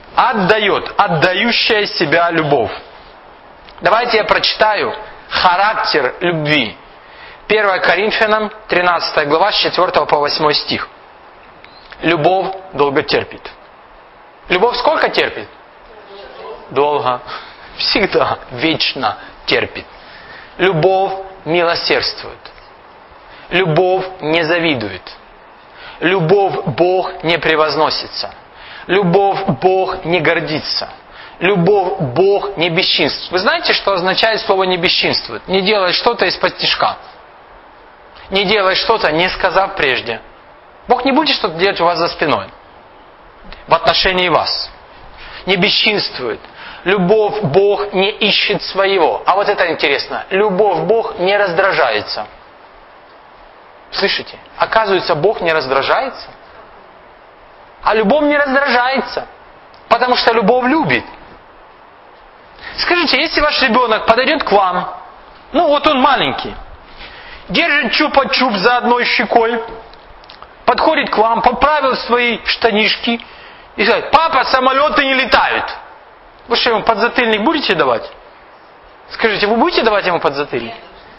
Отдающая себя любовь. Давайте я прочитаю характер любви. 1 Коринфянам, 13 глава, с 4 по 8 стих. Любовь долго терпит. Любовь сколько терпит? Долго. Всегда, вечно терпит. Любовь милосердствует. Любовь не завидует. Любовь Бог не превозносится. Любовь Бог не гордится. Любовь Бог не бесчинствует. Вы знаете, что означает слово «не бесчинствует»? Не делать что-то из-под тишка. Не делать что-то, не сказав прежде. Бог не будет что-то делать у вас за спиной. В отношении вас. Не бесчинствует. Любовь Бог не ищет своего. А вот это интересно. Любовь Бог не раздражается. Слышите? Оказывается, Бог не раздражается. А любовь не раздражается. Потому что любовь любит. Скажите, если ваш ребенок подойдет к вам, вот он маленький, держит чупа-чуп за одной щекой, подходит к вам, поправил свои штанишки и говорит: папа, самолеты не летают. Вы что, ему подзатыльник будете давать? Скажите, вы будете давать ему подзатыльник?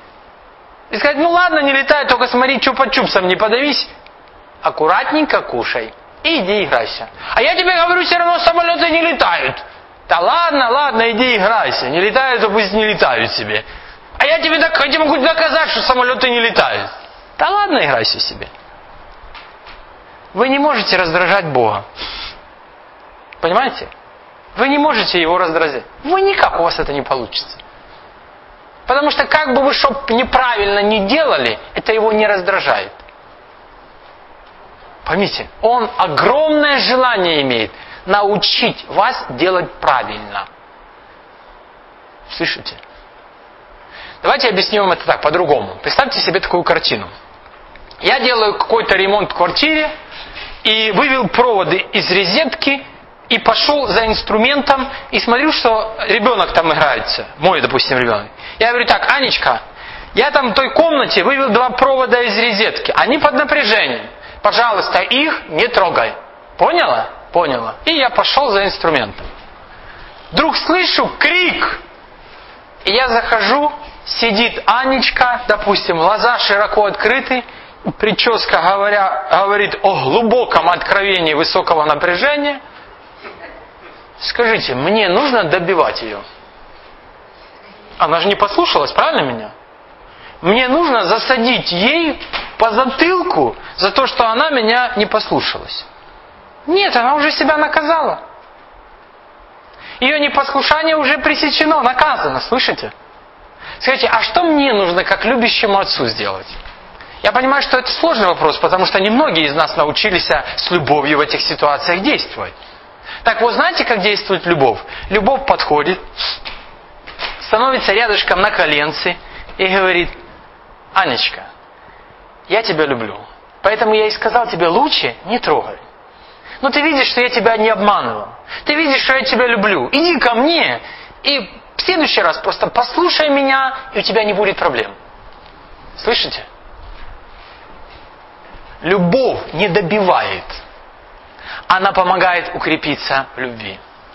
И сказать: ладно, не летает, только смотри, чупа-чупсом не подавись. Аккуратненько кушай. И иди играйся. А я тебе говорю, все равно самолеты не летают. Да ладно, иди играйся. Не летают, то пусть не летают себе. А я тебе могу доказать, что самолеты не летают. Да ладно, играйся себе. Вы не можете раздражать Бога. Понимаете? Вы не можете Его раздражать. Вы никак, у вас это не получится. Потому что как бы вы что неправильно не делали, это Его не раздражает. Поймите, Он огромное желание имеет научить вас делать правильно. Слышите? Давайте объясню вам это так, по-другому. Представьте себе такую картину. Я делаю какой-то ремонт в квартире и вывел проводы из розетки и пошел за инструментом и смотрю, что ребенок там играется. Мой, допустим, ребенок. Я говорю: так, Анечка, я там в той комнате вывел 2 провода из розетки. Они под напряжением. Пожалуйста, их не трогай. Поняла? Поняла. И я пошел за инструментом. Вдруг слышу крик. И я захожу, сидит Анечка, допустим, глаза широко открыты, прическа говорит о глубоком откровении высокого напряжения. Скажите, мне нужно добивать ее? Она же не послушалась, правильно меня? Мне нужно засадить ей по затылку за то, что она меня не послушалась. Нет, она уже себя наказала. Ее непослушание уже пресечено, наказано, слышите? Скажите, а что мне нужно как любящему отцу сделать? Я понимаю, что это сложный вопрос, потому что немногие из нас научились с любовью в этих ситуациях действовать. Так вот, знаете, как действует любовь? Любовь подходит, становится рядышком на коленце и говорит: Анечка, я тебя люблю, поэтому я и сказал тебе, лучше не трогай. Но ты видишь, что я тебя не обманывал. Ты видишь, что я тебя люблю. Иди ко мне и в следующий раз просто послушай меня, и у тебя не будет проблем. Слышите? Любовь не добивает. Она помогает укрепиться в любви.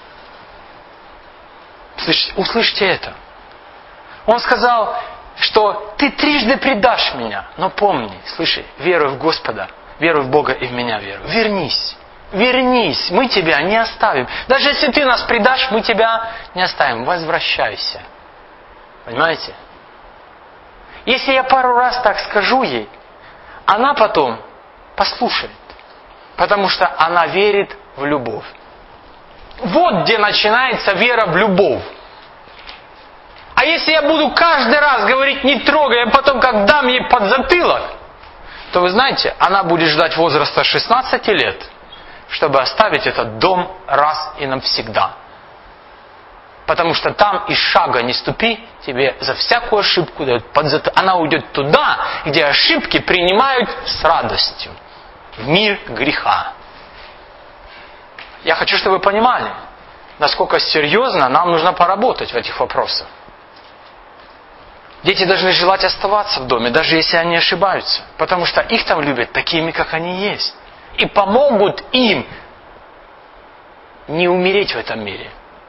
Слышите? Услышьте это. Он сказал, что ты трижды предашь меня. Но помни, слыши, веруй в Господа, веруй в Бога и в меня веруй. Вернись. Вернись, мы тебя не оставим. Даже если ты нас предашь, мы тебя не оставим. Возвращайся. Понимаете? Если я пару раз так скажу ей, она потом послушает. Потому что она верит в любовь. Вот где начинается вера в любовь. А если я буду каждый раз говорить не трогай, а потом как дам ей под затылок, то вы знаете, она будет ждать возраста 16 лет, чтобы оставить этот дом раз и навсегда. Потому что там и шага не ступи, тебе за всякую ошибку дают под затылок. Она уйдет туда, где ошибки принимают с радостью. В мир греха. Я хочу, чтобы вы понимали, насколько серьезно нам нужно поработать в этих вопросах. Дети должны желать оставаться в доме, даже если они ошибаются. Потому что их там любят такими, как они есть. И помогут им не умереть в этом мире.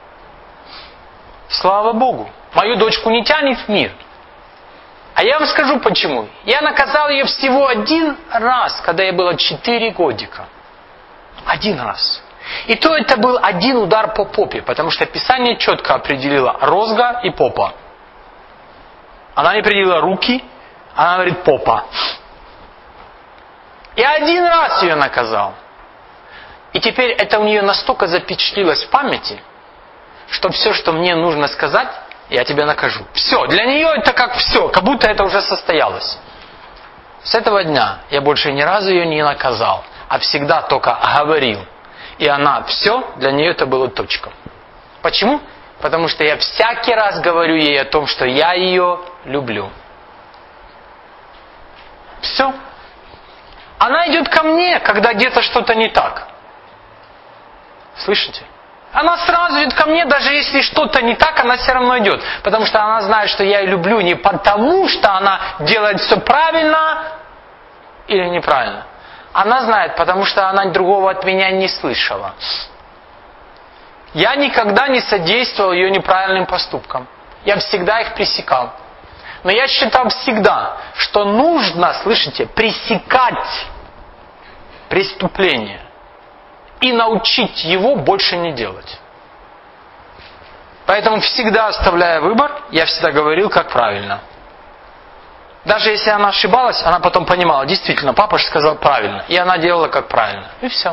Слава Богу. Мою дочку не тянет в мир. А я вам скажу почему. Я наказал ее всего один раз, когда ей было 4 годика. Один раз. И то это был один удар по попе, потому что Писание четко определило розга и попа. Она не определила руки, она говорит попа. И один раз ее наказал. И теперь это у нее настолько запечатлилось в памяти, что все, что мне нужно сказать, я тебя накажу. Все. Для нее это как все, как будто это уже состоялось. С этого дня я больше ни разу ее не наказал, а всегда только говорил. И она все, для нее это было точка. Почему? Потому что я всякий раз говорю ей о том, что я ее люблю. Все. Она идет ко мне, когда где-то что-то не так. Слышите? Она сразу идет ко мне, даже если что-то не так, она все равно идет. Потому что она знает, что я ее люблю не потому, что она делает все правильно или неправильно. Она знает, потому что она другого от меня не слышала. Я никогда не содействовал ее неправильным поступкам. Я всегда их пресекал. Но я считал всегда, что нужно, слышите, пресекать преступление и научить его больше не делать. Поэтому всегда оставляя выбор, я всегда говорил, как правильно. Даже если она ошибалась, она потом понимала, действительно, папа же сказал правильно. И она делала как правильно. И все.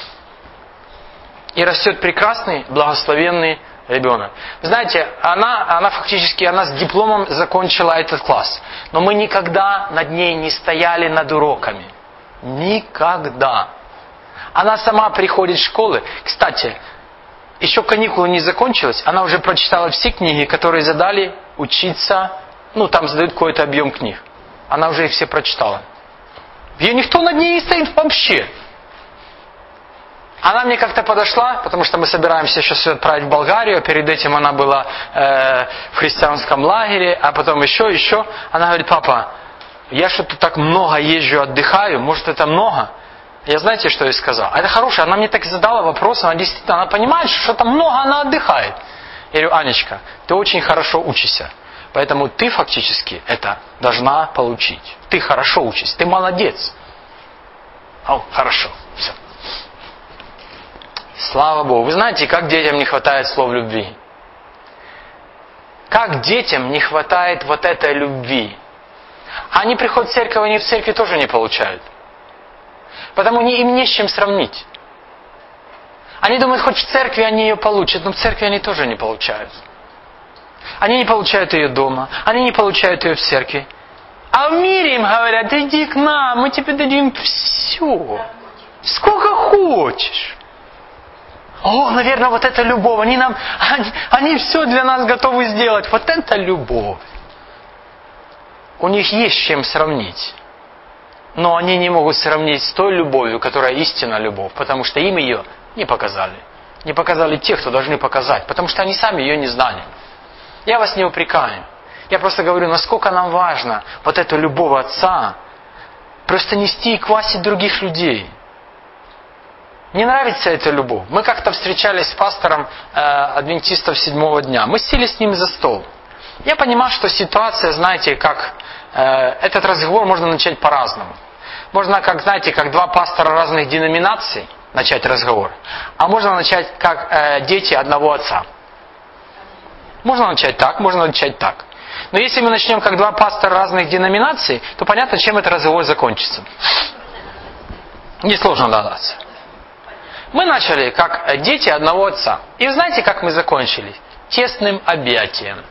И растет прекрасный, благословенный ребенок. Вы знаете, она фактически, она с дипломом закончила этот класс. Но мы никогда над ней не стояли над уроками. Никогда. Она сама приходит в школы. Кстати, еще каникулы не закончились, она уже прочитала все книги, которые задали учиться. Там задают какой-то объем книг. Она уже их все прочитала. Ее никто над ней не стоит вообще. Она мне как-то подошла, потому что мы собираемся сейчас ее отправить в Болгарию. Перед этим она была в христианском лагере, а потом еще. Она говорит: папа, я что-то так много езжу, отдыхаю, может это много? Я знаете, что ей сказал? Это хорошая, она мне так задала вопрос, она действительно, она понимает, что что-то много она отдыхает. Я говорю: Анечка, ты очень хорошо учишься. Поэтому ты фактически это должна получить. Ты хорошо учишься, ты молодец. Хорошо, все. Слава Богу. Вы знаете, как детям не хватает слов любви? Как детям не хватает вот этой любви? Они приходят в церковь, они в церкви тоже не получают. Потому им не с чем сравнить. Они думают, хоть в церкви они ее получат, но в церкви они тоже не получают. Они не получают ее дома, они не получают ее в церкви. А в мире им говорят, иди к нам, мы тебе дадим все. Сколько хочешь. О, наверное, вот это любовь. Они все для нас готовы сделать. Вот это любовь. У них есть с чем сравнить. Но они не могут сравнить с той любовью, которая истинная любовь, потому что им ее не показали. Не показали те, кто должны показать, потому что они сами ее не знали. Я вас не упрекаю. Я просто говорю, насколько нам важно вот эту любовь Отца просто нести и квасить других людей. Не нравится эта любовь. Мы как-то встречались с пастором адвентистов 7-го дня. Мы сели с ним за стол. Я понимал, что ситуация, знаете, как... этот разговор можно начать по-разному. Можно, как, знаете, как два пастора разных деноминаций начать разговор. А можно начать как дети одного отца. Можно начать так, можно начать так. Но если мы начнем как два пастора разных деноминаций, то понятно, чем этот разговор закончится. Несложно догадаться. Мы начали как дети одного отца. И вы знаете, как мы закончили? Тесным объятием.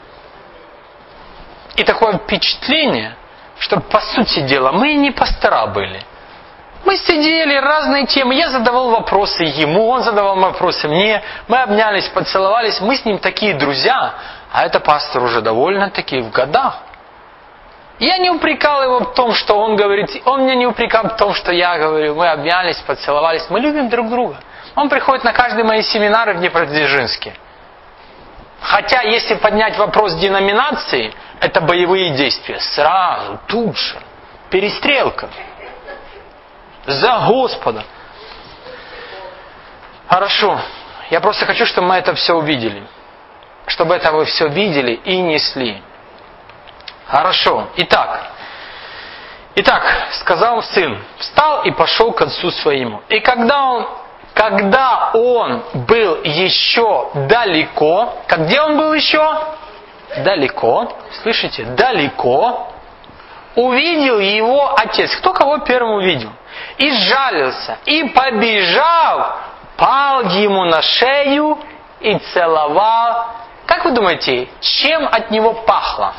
И такое впечатление, что по сути дела мы не пастора были. Мы сидели, разные темы. Я задавал вопросы ему, он задавал вопросы мне. Мы обнялись, поцеловались. Мы с ним такие друзья. А это пастор уже довольно-таки в годах. Я не упрекал его в том, что он говорит. Он меня не упрекал в том, что я говорю. Мы обнялись, поцеловались. Мы любим друг друга. Он приходит на каждые мои семинары в Днепродзержинске. Хотя, если поднять вопрос деноминации, это боевые действия. Сразу, тут же. Перестрелка. За Господа. Хорошо. Я просто хочу, чтобы мы это все увидели. Чтобы это вы все видели и несли. Хорошо. Итак, сказал сын, встал и пошел к отцу своему. И когда он был еще далеко, где он был еще? Далеко. Слышите? Далеко. Увидел его отец. Кто кого первым увидел? И сжалился. И побежал, пал ему на шею и целовал. Как вы думаете, чем от него пахло?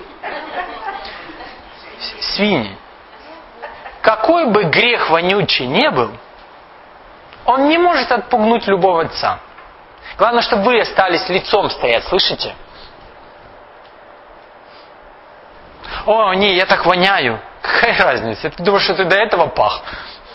Свиньи. Какой бы грех вонючий не был, он не может отпугнуть любого отца. Главное, чтобы вы остались лицом стоять, слышите? О, не, я так воняю. Какая разница? Ты думаешь, что ты до этого пах?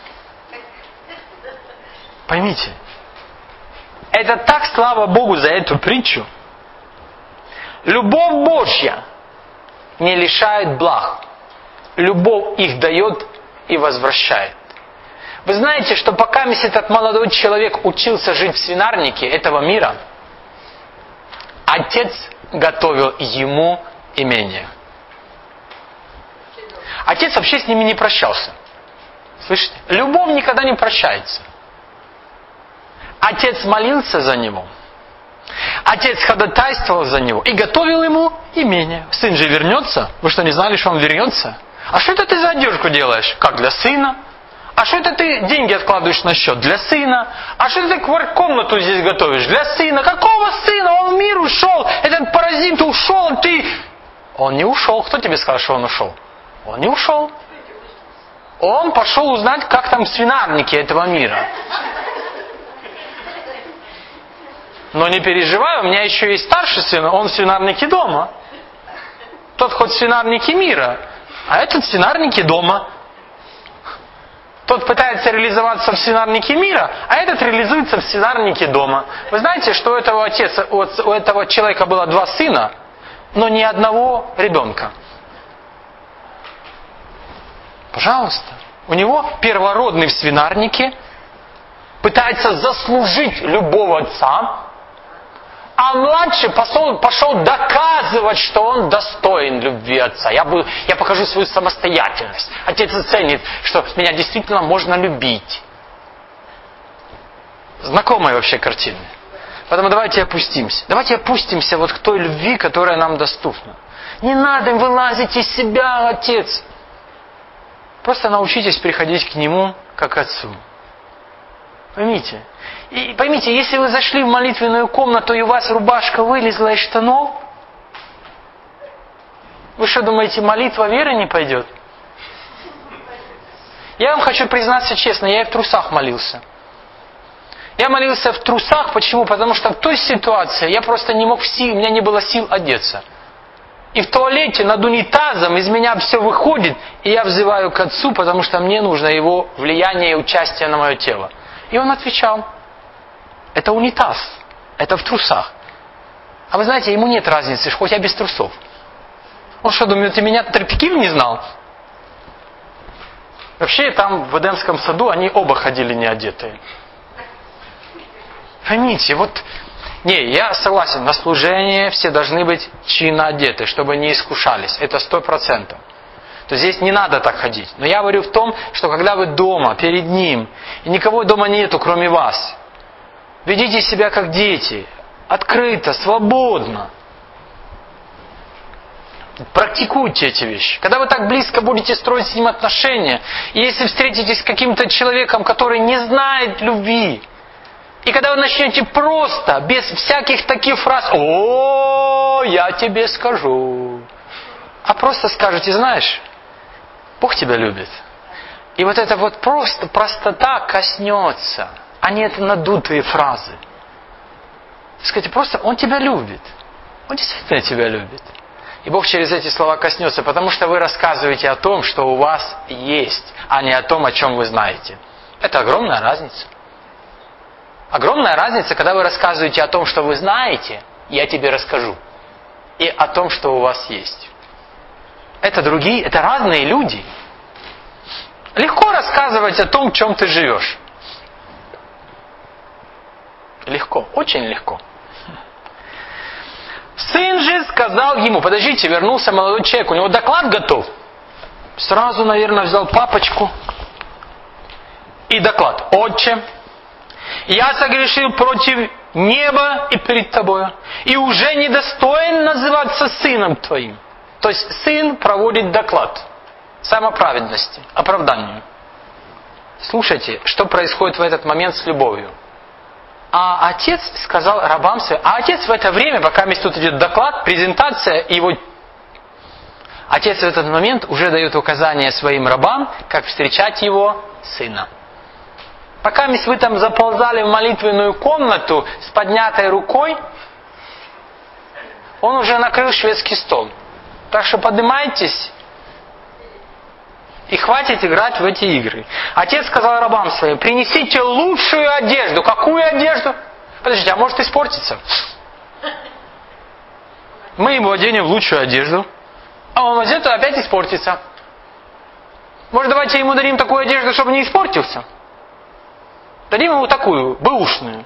Поймите. Это так, слава Богу, за эту притчу. Любовь Божья не лишает благ. Любовь их дает и возвращает. Вы знаете, что пока этот молодой человек учился жить в свинарнике этого мира, отец готовил ему имение. Отец вообще с ними не прощался. Слышите? Любовь никогда не прощается. Отец молился за него. Отец ходатайствовал за него и готовил ему имение. Сын же вернется. Вы что, не знали, что он вернется? А что это ты за одежку делаешь? Как для сына? А что это ты деньги откладываешь на счет? Для сына. А что это ты комнату здесь готовишь? Для сына. Какого сына? Он в мир ушел. Этот паразит ушел. Ты... Он не ушел. Кто тебе сказал, что он ушел? Он не ушел. Он пошел узнать, как там в свинарнике этого мира. Но не переживай, у меня еще есть старший сын, он в свинарнике дома. Тот хоть в свинарнике мира, а этот в свинарнике дома. Тот пытается реализоваться в свинарнике мира, а этот реализуется в свинарнике дома. Вы знаете, что у этого человека было 2 сына, но ни одного ребенка. Пожалуйста. У него первородный в свинарнике пытается заслужить любого отца, а младший пошел доказывать, что он достоин любви отца. Я покажу свою самостоятельность. Отец оценит, что меня действительно можно любить. Знакомая вообще картина. Поэтому давайте опустимся. Давайте опустимся вот к той любви, которая нам доступна. Не надо вылазить из себя, отец. Просто научитесь приходить к Нему как к Отцу. Поймите. И поймите, если вы зашли в молитвенную комнату, и у вас рубашка вылезла из штанов, вы что думаете, молитва веры не пойдет? Я вам хочу признаться честно, я и в трусах молился. Я молился в трусах, почему? Потому что в той ситуации я просто не мог у меня не было сил одеться. И в туалете над унитазом из меня все выходит, и я взываю к Отцу, потому что мне нужно Его влияние и участие на мое тело. И Он отвечал, это унитаз, это в трусах. А вы знаете, Ему нет разницы, хоть я без трусов. Он что, думает, ты меня Трепикив не знал? Вообще там в Эдемском саду они оба ходили не одетые. Поймите, я согласен, на служение все должны быть чинно одеты, чтобы не искушались. Это 100%. То здесь не надо так ходить. Но я говорю в том, что когда вы дома, перед Ним, и никого дома нету, кроме вас, ведите себя как дети, открыто, свободно. Практикуйте эти вещи. Когда вы так близко будете строить с Ним отношения, и если встретитесь с каким-то человеком, который не знает любви, и когда вы начнете просто, без всяких таких фраз, «О, я тебе скажу», а просто скажете, знаешь, Бог тебя любит. И это просто простота коснется, а не это надутые фразы. Скажите, просто Он тебя любит. Он действительно тебя любит. И Бог через эти слова коснется, потому что вы рассказываете о том, что у вас есть, а не о том, о чем вы знаете. Это огромная разница. Огромная разница, когда вы рассказываете о том, что вы знаете, я тебе расскажу, и о том, что у вас есть. Это разные люди. Легко рассказывать о том, в чем ты живешь. Легко, очень легко. Сын же сказал ему, подождите, вернулся молодой человек, у него доклад готов. Сразу, наверное, взял папочку и доклад. Отче, я согрешил против неба и перед тобою, и уже недостоин называться сыном твоим. То есть сын проводит доклад самоправедности, оправданию. Слушайте, что происходит в этот момент с любовью. А отец сказал рабам своим, а отец в это время, пока тут идет доклад, презентация, отец в этот момент уже дает указания своим рабам, как встречать его сына. Пока вы там заползали в молитвенную комнату с поднятой рукой, он уже накрыл шведский стол. Так что поднимайтесь и хватит играть в эти игры. Отец сказал рабам своим, принесите лучшую одежду. Какую одежду? Подождите, а может испортиться? Мы ему оденем лучшую одежду, а он возьмет и опять испортится. Может, давайте ему дадим такую одежду, чтобы не испортился? Дадим ему такую, бэушную.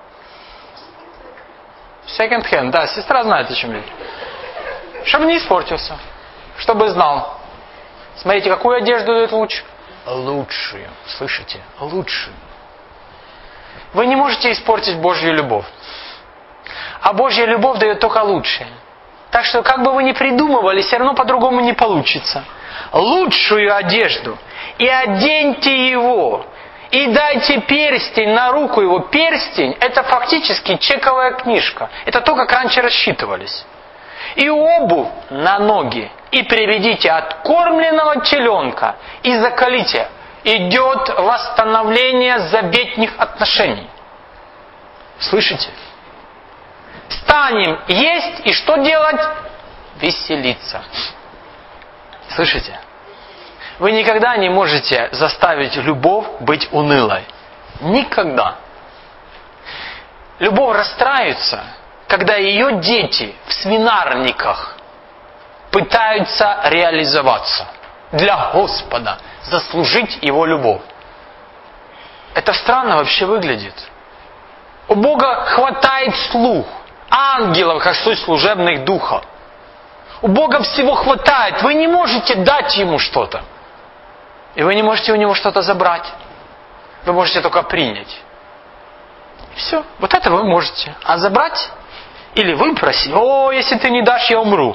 Second hand, да, сестра знает, о чем речь. Чтобы не испортился. Чтобы знал. Смотрите, какую одежду дают лучше? Лучшую. Слышите? Лучшую. Вы не можете испортить Божью любовь. А Божья любовь дает только лучшее. Так что, как бы вы ни придумывали, все равно по-другому не получится. Лучшую одежду. И оденьте его. И дайте перстень на руку его. Перстень – это фактически чековая книжка. Это то, как раньше рассчитывались. И обувь на ноги. И приведите откормленного теленка. И заколите. Идет восстановление заветных отношений. Слышите? Станем есть, и что делать? Веселиться. Слышите? Вы никогда не можете заставить любовь быть унылой. Никогда. Любовь расстраивается, когда ее дети в свинарниках пытаются реализоваться для Господа, заслужить Его любовь. Это странно вообще выглядит. У Бога хватает слух, ангелов, как суть служебных духов. У Бога всего хватает. Вы не можете дать Ему что-то. И вы не можете у Него что-то забрать. Вы можете только принять. Все. Вот это вы можете. А забрать или выпросить. О, если ты не дашь, я умру.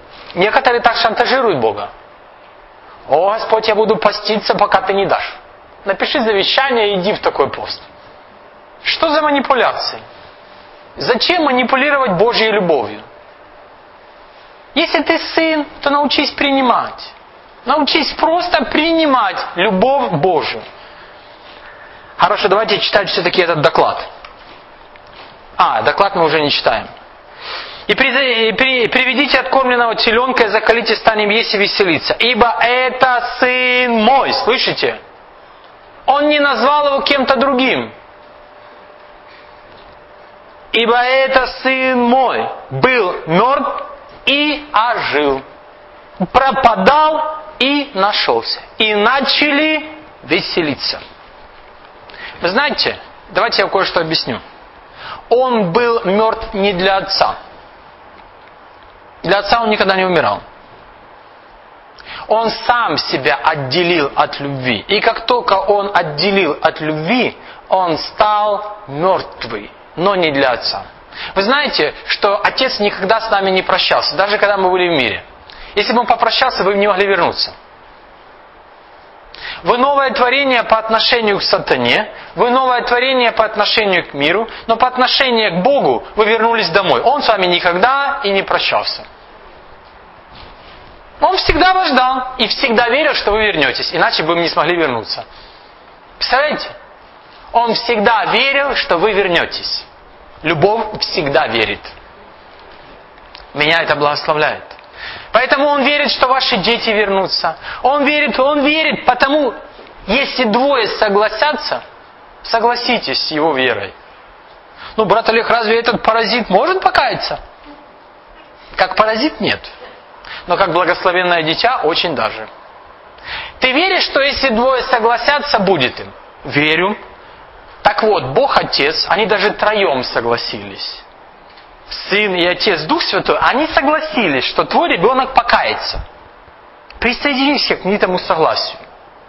Некоторые так шантажируют Бога. О, Господь, я буду поститься, пока ты не дашь. напиши завещание и иди в такой пост. Что за манипуляции? Зачем манипулировать Божьей любовью? Если ты сын, то научись принимать. Научись просто принимать любовь Божию. Хорошо, давайте читать все-таки этот доклад. Доклад мы уже не читаем. «И приведите откормленного теленка, и заколите, станем есть и веселиться. Ибо это сын мой». Слышите? Он не назвал его кем-то другим. «Ибо это сын мой был мертв и ожил, пропадал и нашелся». И начали веселиться. Вы знаете, давайте я кое-что объясню. Он был мертв не для отца. Для отца он никогда не умирал. Он сам себя отделил от любви. И как только он отделил от любви, он стал мертвый, но не для отца. Вы знаете, что отец никогда с нами не прощался, даже когда мы были в мире. Если бы он попрощался, вы не могли вернуться. Вы новое творение по отношению к сатане, вы новое творение по отношению к миру, но по отношению к Богу вы вернулись домой. Он с вами никогда и не прощался. Он всегда вас ждал и всегда верил, что вы вернетесь, иначе бы вы не смогли вернуться. Представляете? Он всегда верил, что вы вернетесь. Любовь всегда верит. Меня это благословляет. Поэтому он верит, что ваши дети вернутся. Он верит, потому, если двое согласятся, согласитесь с его верой. Брат Олег, разве этот паразит может покаяться? Как паразит нет. Но как благословенное дитя очень даже. Ты веришь, что если двое согласятся, будет им? Верю. Так вот, Бог Отец, они даже троем согласились. Сын и Отец, Дух Святой, они согласились, что твой ребенок покается. Присоединись к этому согласию.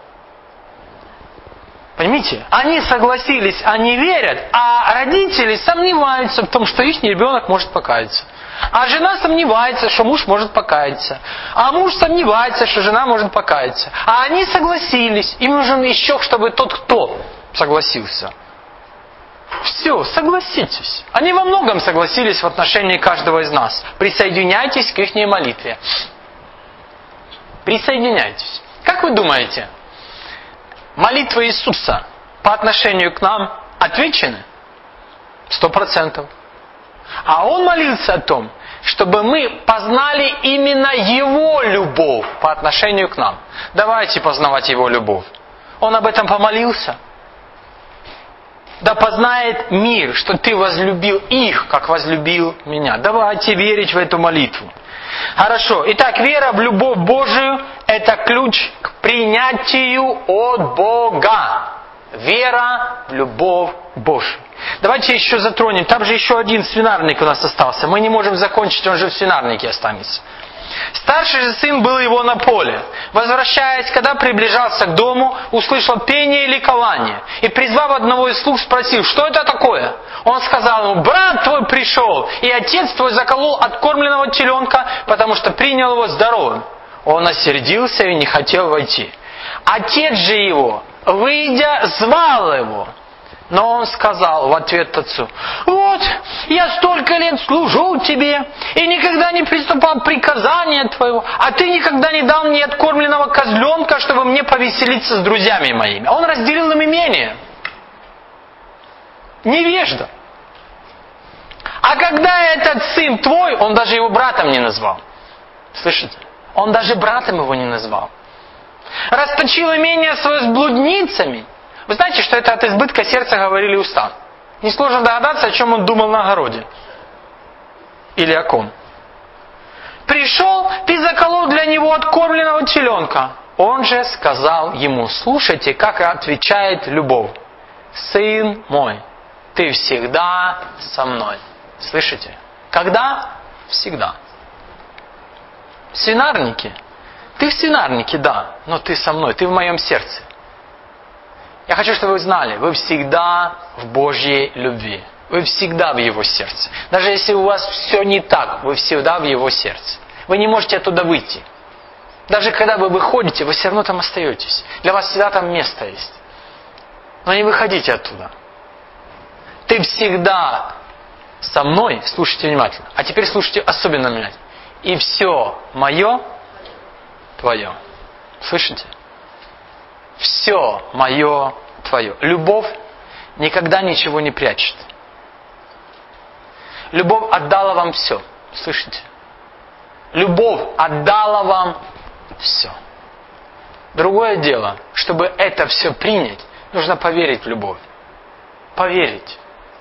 Понимаете? Они согласились, они верят, а родители сомневаются в том, что их ребенок может покаяться. А жена сомневается, что муж может покаяться. А муж сомневается, что жена может покаяться. А они согласились. Им нужен еще, чтобы тот, кто согласился. Все, согласитесь. Они во многом согласились в отношении каждого из нас. Присоединяйтесь к их молитве. Присоединяйтесь. Как вы думаете, молитвы Иисуса по отношению к нам отвечены? 100%. А Он молился о том, чтобы мы познали именно Его любовь по отношению к нам. Давайте познавать Его любовь. Он об этом помолился. Да познает мир, что ты возлюбил их, как возлюбил меня. Давайте верить в эту молитву. Хорошо. Итак, вера в любовь Божию – это ключ к принятию от Бога. Вера в любовь Божию. Давайте еще затронем. Там же еще один свинарник у нас остался. Мы не можем закончить, он же в свинарнике останется. Старший же сын был его на поле. Возвращаясь, когда приближался к дому, услышал пение и ликование. И, призвав одного из слуг, спросил, что это такое? Он сказал ему, брат твой пришел, и отец твой заколол откормленного теленка, потому что принял его здоровым. Он осердился и не хотел войти. Отец же его, выйдя, звал его. Но он сказал в ответ отцу, вот, я столько лет служу тебе, и никогда не приступал к приказанию твоего, а ты никогда не дал мне откормленного козленка, чтобы мне повеселиться с друзьями моими. Он разделил им имение. Невежда. А когда этот сын твой, он даже его братом не назвал. Слышите? Он даже братом его не назвал. Расточил имение свое с блудницами. Вы знаете, что это от избытка сердца говорили уста. Несложно догадаться, о чем он думал на огороде. Или о ком. Пришел, ты заколол для него откормленного теленка. Он же сказал ему, слушайте, как отвечает любовь. Сын мой, ты всегда со мной. Слышите? Когда? Всегда. В свинарнике. Ты в свинарнике, да, но ты со мной, ты в моем сердце. Я хочу, чтобы вы знали, вы всегда в Божьей любви. Вы всегда в Его сердце. Даже если у вас все не так, вы всегда в Его сердце. Вы не можете оттуда выйти. Даже когда вы выходите, вы все равно там остаетесь. Для вас всегда там место есть. Но не выходите оттуда. Ты всегда со мной, слушайте внимательно. А теперь слушайте особенно внимательно. И все мое твое. Слышите? Все мое твое. Любовь никогда ничего не прячет. Любовь отдала вам все. Слышите? Любовь отдала вам все. Другое дело, чтобы это все принять, нужно поверить в любовь. Поверить.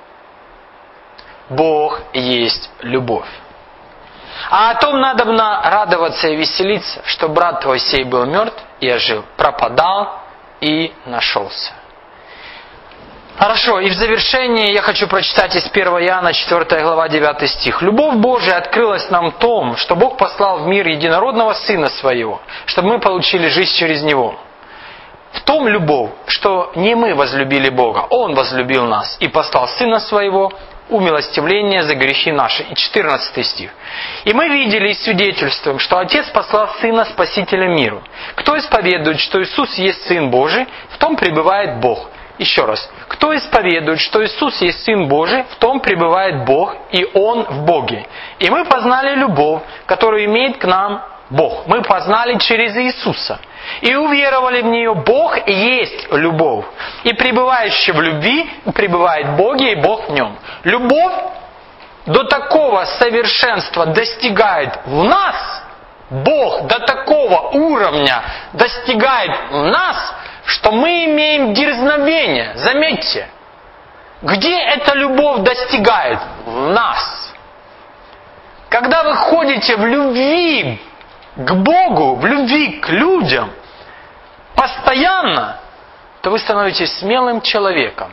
Бог есть любовь. А о том надобно радоваться и веселиться, что брат твой сей был мертв и ожил, пропадал и нашелся. Хорошо, и в завершении я хочу прочитать из 1 Иоанна 4 глава 9 стих. «Любовь Божия открылась нам в том, что Бог послал в мир единородного Сына Своего, чтобы мы получили жизнь через Него. В том любовь, что не мы возлюбили Бога, Он возлюбил нас и послал Сына Своего умилостивление за грехи наши». И 14 стих. «И мы видели и свидетельствуем, что Отец послал Сына Спасителя миру. Кто исповедует, что Иисус есть Сын Божий, в том пребывает Бог». Еще раз. «Кто исповедует, что Иисус есть Сын Божий, в том пребывает Бог, и Он в Боге. И мы познали любовь, которую имеет к нам Бог». Мы познали через Иисуса. «И уверовали в нее». Бог есть любовь. «И пребывающий в любви пребывает в Боге, и Бог в нем». Любовь до такого совершенства достигает в нас, Бог до такого уровня достигает в нас, что мы имеем дерзновение. Заметьте, где эта любовь достигает? В нас. Когда вы ходите в любви к Богу, в любви к людям, постоянно, то вы становитесь смелым человеком.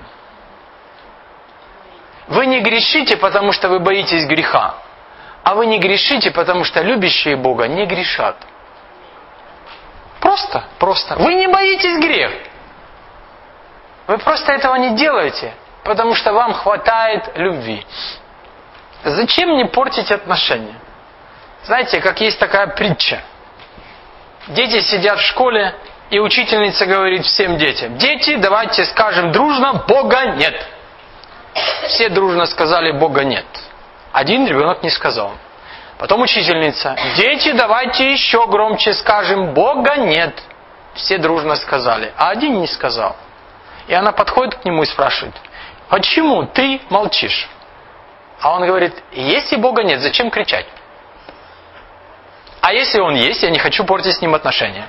Вы не грешите, потому что вы боитесь греха. А вы не грешите, потому что любящие Бога не грешат. Просто. Вы не боитесь грех. Вы просто этого не делаете, потому что вам хватает любви. Зачем мне портить отношения? Знаете, как есть такая притча. Дети сидят в школе, и учительница говорит всем детям: «Дети, давайте скажем дружно, Бога нет». Все дружно сказали: «Бога нет». Один ребенок не сказал. Потом учительница: «Дети, давайте еще громче скажем, Бога нет». Все дружно сказали, а один не сказал. И она подходит к нему и спрашивает: «Почему ты молчишь?» А он говорит: «Если Бога нет, зачем кричать? А если Он есть, я не хочу портить с Ним отношения».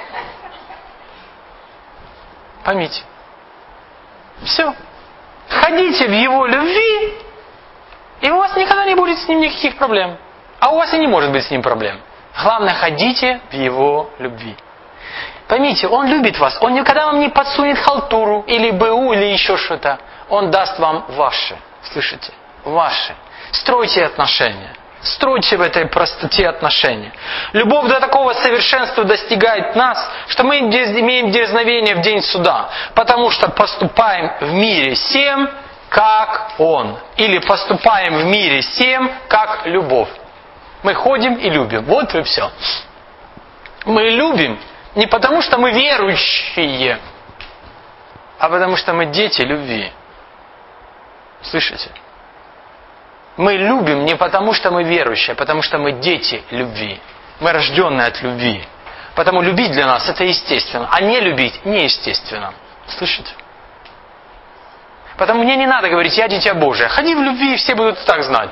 Поймите. Все. Ходите в Его любви, и у вас никогда не будет с Ним никаких проблем. А у вас и не может быть с Ним проблем. Главное, ходите в Его любви. Поймите, Он любит вас. Он никогда вам не подсунет халтуру, или БУ, или еще что-то. Он даст вам ваше. Слышите? Ваше. Стройте отношения. Стройте в этой простоте отношения. Любовь до такого совершенства достигает нас, что мы имеем дерзновение в день суда. Потому что поступаем в мире всем, как Он. Или поступаем в мире всем, как любовь. Мы ходим и любим. Вот и все. Мы любим не потому, что мы верующие, а потому что мы дети любви. Слышите? Мы любим не потому, что мы верующие, а потому что мы дети любви. Мы рожденные от любви. Потому любить для нас это естественно, а не любить неестественно. Слышите? Потому мне не надо говорить: я дитя Божие. Ходи в любви, и все будут так знать.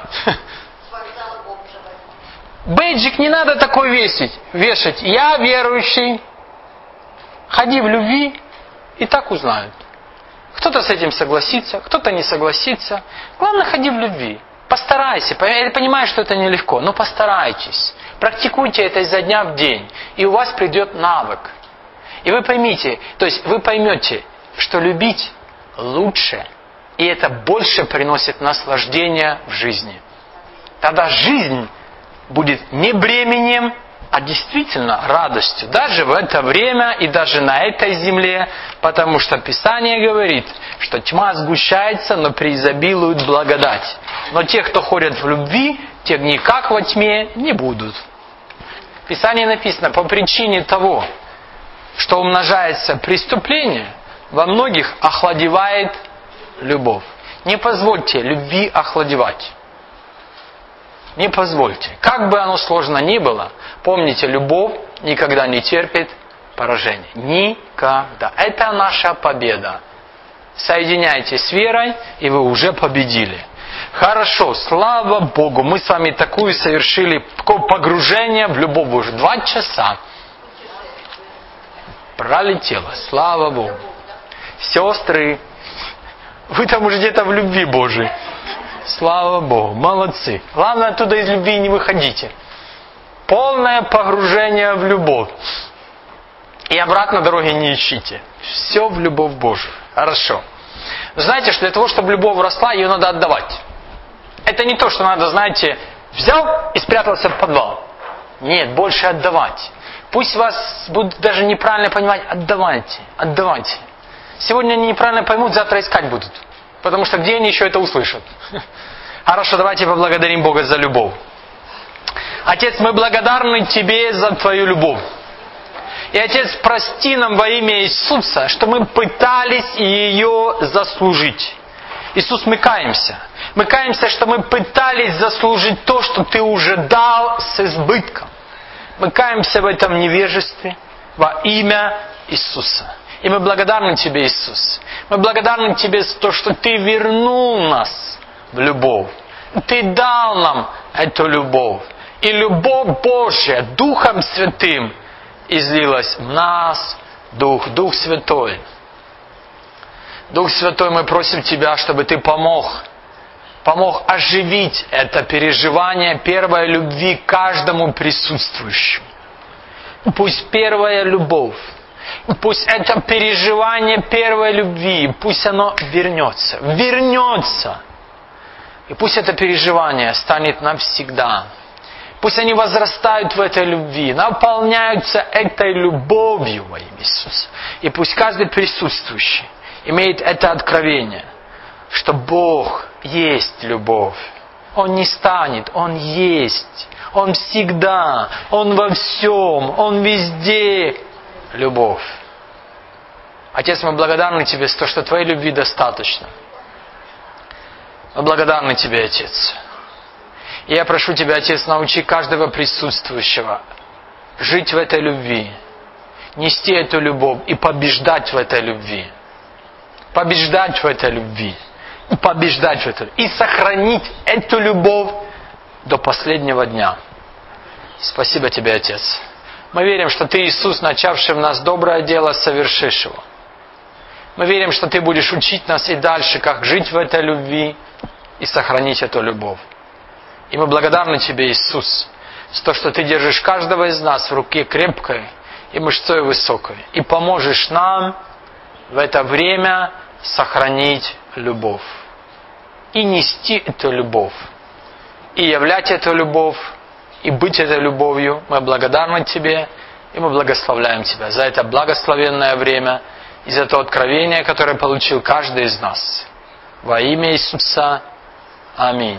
Бейджик не надо такой вешать. Я верующий. Ходи в любви, и так узнают. Кто-то с этим согласится, кто-то не согласится. Главное, ходи в любви. Постарайся. Я понимаю, что это нелегко, но постарайтесь. Практикуйте это изо дня в день, и у вас придет навык. И вы поймите, то есть вы поймете, что любить лучше, и это больше приносит наслаждение в жизни. Тогда жизнь будет не бременем, а действительно радостью. Даже в это время и даже на этой земле. Потому что Писание говорит, что тьма сгущается, но преизобилует благодать. Но те, кто ходят в любви, те никак во тьме не будут. В Писании написано: по причине того, что умножается преступление, во многих охладевает любовь. Не позвольте любви охладевать. Не позвольте. Как бы оно сложно ни было, помните, любовь никогда не терпит поражения. Никогда. Это наша победа. Соединяйтесь с верой, и вы уже победили. Хорошо, слава Богу, мы с вами совершили такое погружение в любовь Божию. 2 часа. Пролетело, слава Богу. Сестры, вы там уже где-то в любви Божией. Слава Богу, молодцы. Главное, оттуда из любви не выходите. Полное погружение в любовь. И обратно дороги не ищите. Все в любовь Божию. Хорошо. Вы знаете, что для того, чтобы любовь росла, ее надо отдавать. Это не то, что надо, знаете, взял и спрятался в подвал. Нет, больше отдавать. Пусть вас будут даже неправильно понимать, отдавайте, отдавайте. Сегодня они неправильно поймут, завтра искать будут. Потому что где они еще это услышат? Хорошо, давайте поблагодарим Бога за любовь. Отец, мы благодарны Тебе за Твою любовь. И, Отец, прости нам во имя Иисуса, что мы пытались ее заслужить. Иисус, мы каемся. Мы каемся, что мы пытались заслужить то, что Ты уже дал с избытком. Мы каемся в этом невежестве во имя Иисуса. И мы благодарны Тебе, Иисус. Мы благодарны Тебе за то, что Ты вернул нас в любовь. Ты дал нам эту любовь. И любовь Божья Духом Святым излилась в нас, Дух Святой. Дух Святой, мы просим Тебя, чтобы Ты помог оживить это переживание первой любви каждому присутствующему. Пусть первая любовь, пусть это переживание первой любви, пусть оно вернется. И пусть это переживание станет навсегда. Пусть они возрастают в этой любви, наполняются этой любовью во имя Иисуса. И пусть каждый присутствующий имеет это откровение, что Бог есть любовь. Он не станет, Он есть. Он всегда, Он во всем, Он везде любовь. Отец, мы благодарны Тебе за то, что Твоей любви достаточно. Мы благодарны Тебе, Отец. И я прошу Тебя, Отец, научи каждого присутствующего жить в этой любви, нести эту любовь и побеждать в этой любви. Побеждать в этой любви. И побеждать в этой. И сохранить эту любовь до последнего дня. Спасибо Тебе, Отец. Мы верим, что Ты, Иисус, начавший в нас доброе дело, совершишь его. Мы верим, что Ты будешь учить нас и дальше, как жить в этой любви и сохранить эту любовь. И мы благодарны Тебе, Иисус, за то, что Ты держишь каждого из нас в руке крепкой и мышцой высокой. И поможешь нам в это время сохранить любовь. И нести эту любовь. И являть эту любовь. И быть этой любовью. Мы благодарны Тебе. И мы благословляем Тебя за это благословенное время. И за то откровение, которое получил каждый из нас. Во имя Иисуса. Аминь.